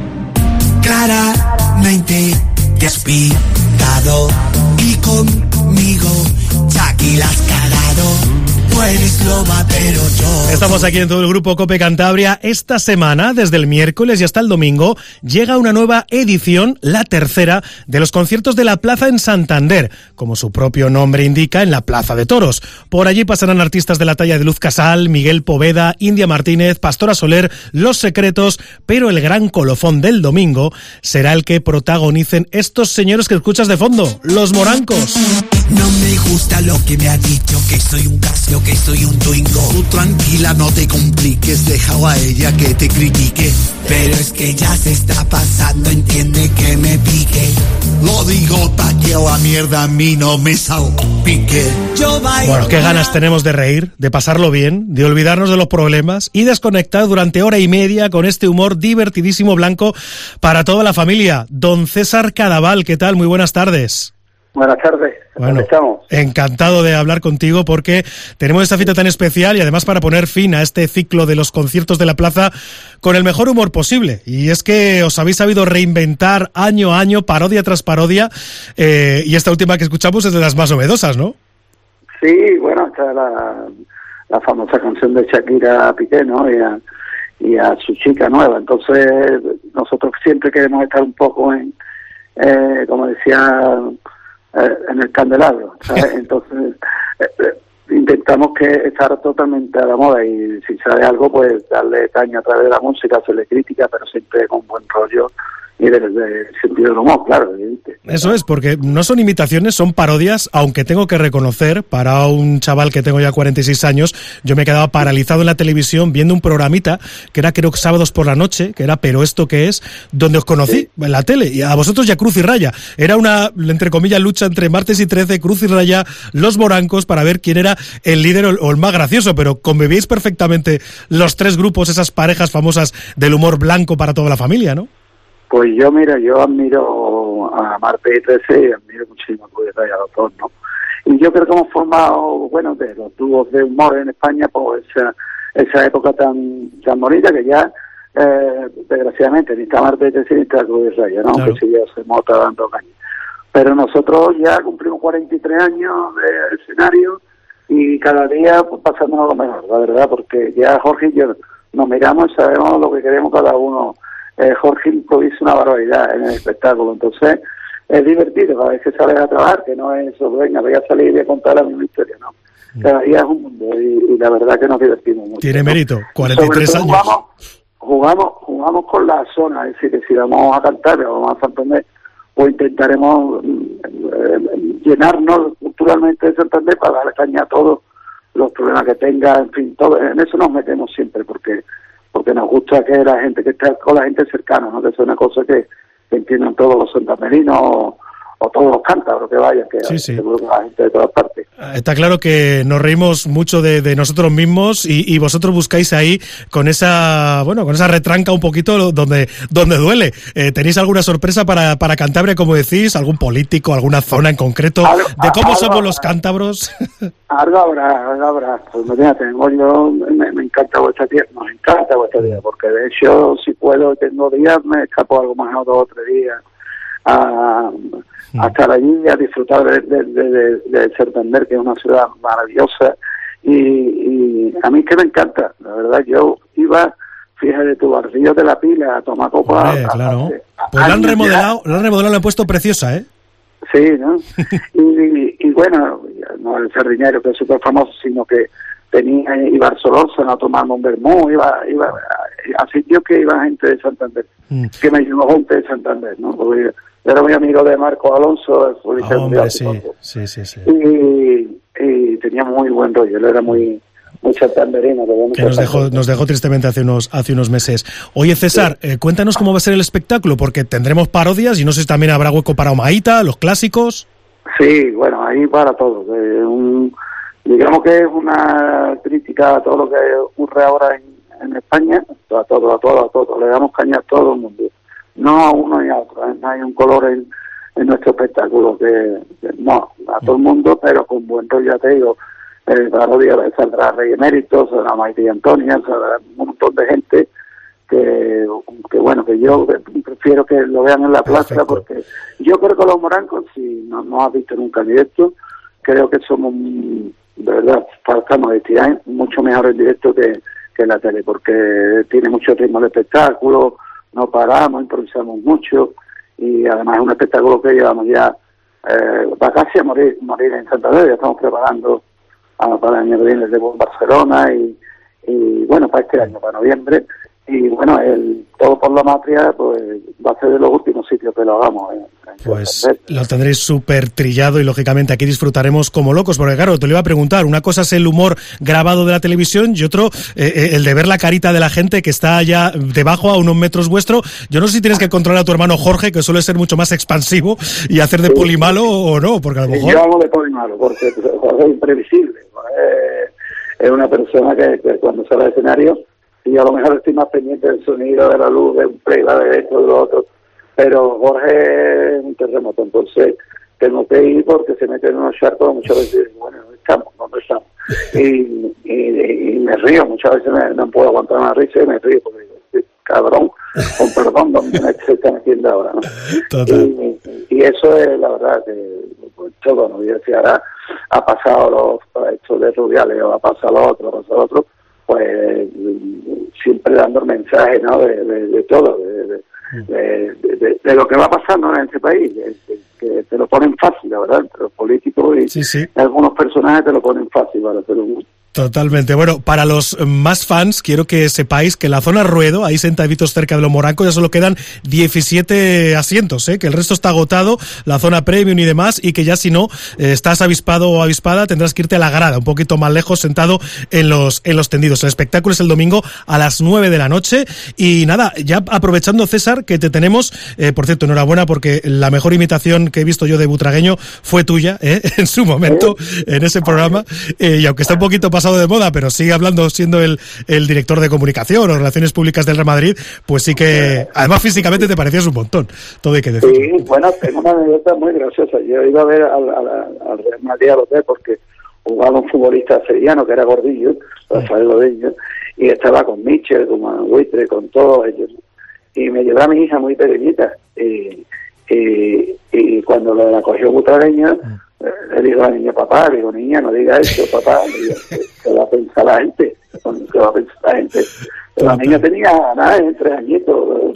Claramente te has picado y conmigo Chucky la has cagado. Tú eres loba, pero yo... Estamos aquí en todo el grupo COPE Cantabria. Esta semana, desde el miércoles y hasta el domingo, llega una nueva edición, la tercera, de los conciertos de la Plaza en Santander, como su propio nombre indica, en la Plaza de Toros. Por allí pasarán artistas de la talla de Luz Casal, Miguel Poveda, India Martínez, Pastora Soler, Los Secretos, pero el gran colofón del domingo será el que protagonicen estos señores que escuchas de fondo, Los Morancos. No me gusta lo que me ha dicho, que soy un Casio, que soy un Twingo. Tú tranquila, no te compliques, deja a ella que te critique. Pero es que ya se está pasando, entiende que me pique. Lo digo taqueo a mierda, a mí no me salpique. Bueno, qué ganas tenemos de reír, de pasarlo bien, de olvidarnos de los problemas y desconectar durante hora y media con este humor divertidísimo blanco para toda la familia. Don César Cadaval, ¿qué tal? Muy buenas tardes. Buenas tardes. Bueno, encantado de hablar contigo porque tenemos esta cita tan especial y además para poner fin a este ciclo de los conciertos de la plaza con el mejor humor posible. Y es que os habéis sabido reinventar año a año, parodia tras parodia, y esta última que escuchamos es de las más novedosas, ¿no? Sí, bueno, esta es la famosa canción de Shakira Piqué, ¿no? Y a su chica nueva. Entonces, nosotros siempre queremos estar un poco en, como decía... en el candelabro, ¿sabes? Entonces intentamos que estar totalmente a la moda y si sale algo pues darle caña a través de la música, hacerle crítica, pero siempre con buen rollo y del sentido del humor, claro, evidente. Eso es, porque no son imitaciones, son parodias, aunque tengo que reconocer, para un chaval que tengo ya 46 años, yo me quedaba paralizado en la televisión viendo un programita, que era creo que sábados por la noche, que era Pero Esto ¿Qué Es?, donde os conocí en la tele, y a vosotros ya Cruz y Raya. Era una, entre comillas, lucha entre Martes y 13, Cruz y Raya, Los Morancos, para ver quién era el líder o el más gracioso, pero convivíais perfectamente los tres grupos, esas parejas famosas del humor blanco para toda la familia, ¿no? Pues yo admiro a Marte y 13 y admiro muchísimo a Cruz y Raya, los dos, ¿no? Y yo creo que hemos formado, bueno, de los dúos de humor en España, pues esa época tan bonita que ya, desgraciadamente, ni está Marte y 13 ni está Cruz y Raya, ¿no? Claro. Que si ya se mota dando caña. Pero nosotros ya cumplimos 43 años de escenario y cada día pues, pasándonos lo mejor, la verdad, porque ya Jorge y yo nos miramos y sabemos lo que queremos cada uno. Jorge improvisa una barbaridad en el espectáculo, entonces es divertido cada vez que sales a trabajar, que no es eso, venga, voy a salir y voy a contar la misma historia, no. Cada día es un mundo y la verdad que nos divertimos mucho. Tiene mérito, 43 años. Jugamos con la zona, es decir, que si vamos a cantar, vamos a Santander, o intentaremos llenarnos culturalmente de Santander para darle caña a todos los problemas que tenga, en fin, todo. En eso nos metemos siempre, porque nos gusta que la gente que está con la gente cercana, ¿no? Que es una cosa que entiendan todos los santanderinos o todos los cántabros que vayan, que sí. seguro que la gente de todas partes. Está claro que nos reímos mucho de nosotros mismos y vosotros buscáis ahí con esa retranca un poquito donde duele. ¿Tenéis alguna sorpresa para Cantabria, como decís? ¿Algún político, alguna zona en concreto de cómo somos los cántabros? Algo habrá. Pues me encanta vuestra tierra, nos encanta vuestra tierra, porque de hecho, si puedo, tengo días, me escapo algo más o 2 o 3 días a estar allí, a disfrutar de Santander, que es una ciudad maravillosa, y a mí que me encanta, la verdad. Yo iba, fíjate, tu Barrio de la Pila a tomar copa. Claro. Pues la han remodelado, la han puesto preciosa, ¿eh? Sí, ¿no? y bueno, no el Sardinero, que es súper famoso, sino que iba a Solórzano a tomarme un vermú, iba a sitios que iba gente de Santander, que me llevó gente de Santander, ¿no? Porque yo era muy amigo de Marco Alonso, el futbolista mundial. Sí. Y tenía muy buen rollo, él era muy santanderino. Que nos dejó tristemente hace unos meses. Oye, César, cuéntanos cómo va a ser el espectáculo, porque tendremos parodias y no sé si también habrá hueco para Omaíta, los clásicos. Sí, bueno, ahí para todo. Digamos que es una crítica a todo lo que ocurre ahora en España, a todo. Le damos caña a todo el mundo. No a uno ni a otro. No hay un color en nuestro espectáculo no, todo el mundo, pero con buen rollo, ya te digo. Parodia saldrá Rey Emérito, saldrá Maite y Antonia, saldrá un montón de gente que bueno, que yo prefiero que lo vean en la plaza, porque yo creo que los morancos, si no has visto nunca en directo, creo que somos, de verdad, faltamos de estirar mucho mejor en directo que en la tele, porque tiene mucho ritmo de espectáculo, no paramos, improvisamos mucho, y además es un espectáculo que llevamos ya va casi a morir en Santander. Ya estamos preparando para el año que viene de Barcelona y bueno, para este año, para noviembre. Y bueno, el Todo por la Matria pues va a ser de los últimos sitios que lo hagamos. Pues lo tendréis súper trillado y lógicamente aquí disfrutaremos como locos, porque claro, te lo iba a preguntar, una cosa es el humor grabado de la televisión y otro el de ver la carita de la gente que está allá debajo a unos metros vuestro. Yo no sé si tienes que controlar a tu hermano Jorge, que suele ser mucho más expansivo y hacer de polimalo o no, porque a lo mejor... Yo hago de polimalo, porque Jorge es imprevisible. Es una persona que cuando sale al escenario, y a lo mejor estoy más pendiente del sonido, de la luz, de un playback, de esto, de lo otro, pero Jorge es un terremoto, entonces tengo que ir porque se mete en unos charcos muchas veces. Bueno, ¿dónde estamos? Y me río, muchas veces no puedo aguantar una risa y me río porque digo, cabrón, con perdón, ¿dónde se está metiendo ahora? ¿No? Y eso es la verdad que pues, todo, ¿no? Y si ahora ha pasado esto de Rubiales, o ha pasado lo otro, pues siempre dando el mensaje, ¿no? De todo, de lo que va pasando en este país, que te lo ponen fácil, la verdad, entre los políticos y algunos personajes te lo ponen fácil para hacer un... Totalmente. Bueno, para los más fans, quiero que sepáis que en la zona Ruedo, ahí sentaditos cerca de los Morancos, ya solo quedan 17 asientos, que el resto está agotado, la zona premium y demás, y que ya si no estás avispado o avispada, tendrás que irte a la grada, un poquito más lejos, sentado en los tendidos. El espectáculo es el domingo a las 9 de la noche. Y nada, ya aprovechando, César, que te tenemos, por cierto, enhorabuena, porque la mejor imitación que he visto yo de butragueño fue tuya, en su momento, en ese programa, y aunque está un poquito pasado de moda, pero sigue hablando, siendo el director de comunicación o relaciones públicas del Real Madrid, pues sí que, además físicamente te parecías un montón, todo hay que decir. Sí, bueno, tengo una anécdota muy graciosa. Yo iba a ver al Real Madrid a los hotel porque jugaba un futbolista sevillano que era gordillo, Rafael Gordillo, y estaba con Michel, con Buitre, con todos ellos, y me llevaba a mi hija muy pequeñita, y cuando la cogió butragueña, le digo a la niña, papá, le digo, niña, no diga eso, papá, ¿qué va a pensar la gente? ¿Qué va a pensar la gente? La niña tenía nada, 3 añitos.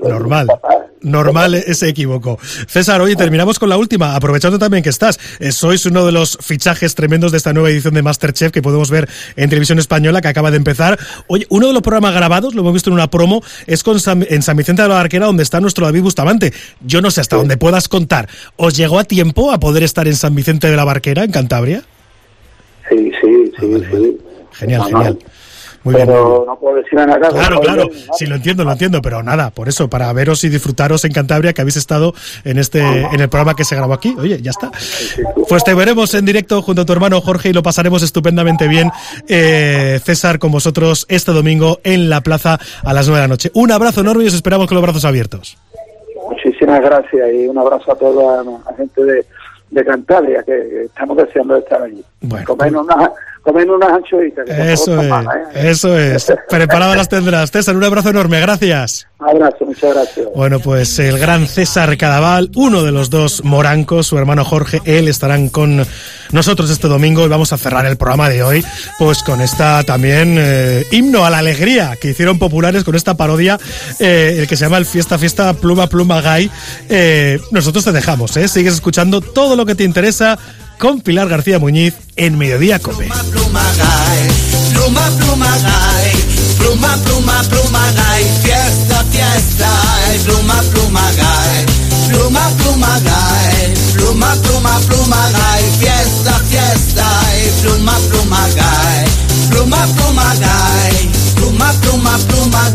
Normal ese equívoco. César, oye, terminamos con la última, aprovechando también que estás. Sois uno de los fichajes tremendos de esta nueva edición de MasterChef que podemos ver en Televisión Española, que acaba de empezar. Oye, uno de los programas grabados, lo hemos visto en una promo, es en San Vicente de la Barquera, donde está nuestro David Bustamante. Yo no sé hasta dónde puedas contar. ¿Os llegó a tiempo a poder estar en San Vicente de la Barquera, en Cantabria? Sí. Vale. Genial. Muy pero bien. No puedo decir nada. Claro, sí, lo entiendo, pero nada, por eso, para veros y disfrutaros en Cantabria, que habéis estado en el programa que se grabó aquí. Oye, ya está. Pues te veremos en directo junto a tu hermano Jorge y lo pasaremos estupendamente bien, César, con vosotros este domingo en la plaza a las 9 de la noche. Un abrazo enorme y os esperamos con los brazos abiertos. Muchísimas gracias y un abrazo a toda la gente de Cantabria, que estamos deseando estar allí. Bueno, comiendo unas anchoitas. Eso es. Preparadas las tendrás. César, un abrazo enorme. Gracias. Un abrazo, muchas gracias. Bueno, pues el gran César Cadaval, uno de los dos morancos, su hermano Jorge, él estarán con nosotros este domingo y vamos a cerrar el programa de hoy pues con esta también himno a la alegría que hicieron populares con esta parodia, el que se llama el Fiesta Pluma Pluma Gay. Nosotros te dejamos, sigues escuchando todo lo que te interesa con Pilar García Muñiz en Mediodía Cope. Pluma, pluma, gay, pluma, pluma, gay, pluma, pluma, pluma, gay, fiesta, fiesta, pluma, pluma, gay, pluma, pluma, gay, pluma, pluma, pluma, gay, fiesta, fiesta, pluma, pluma, gay, pluma, pluma, gay, pluma, pluma, pluma,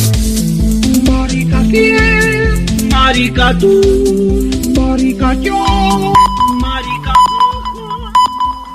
gay. Marica, marica tú, marica yo.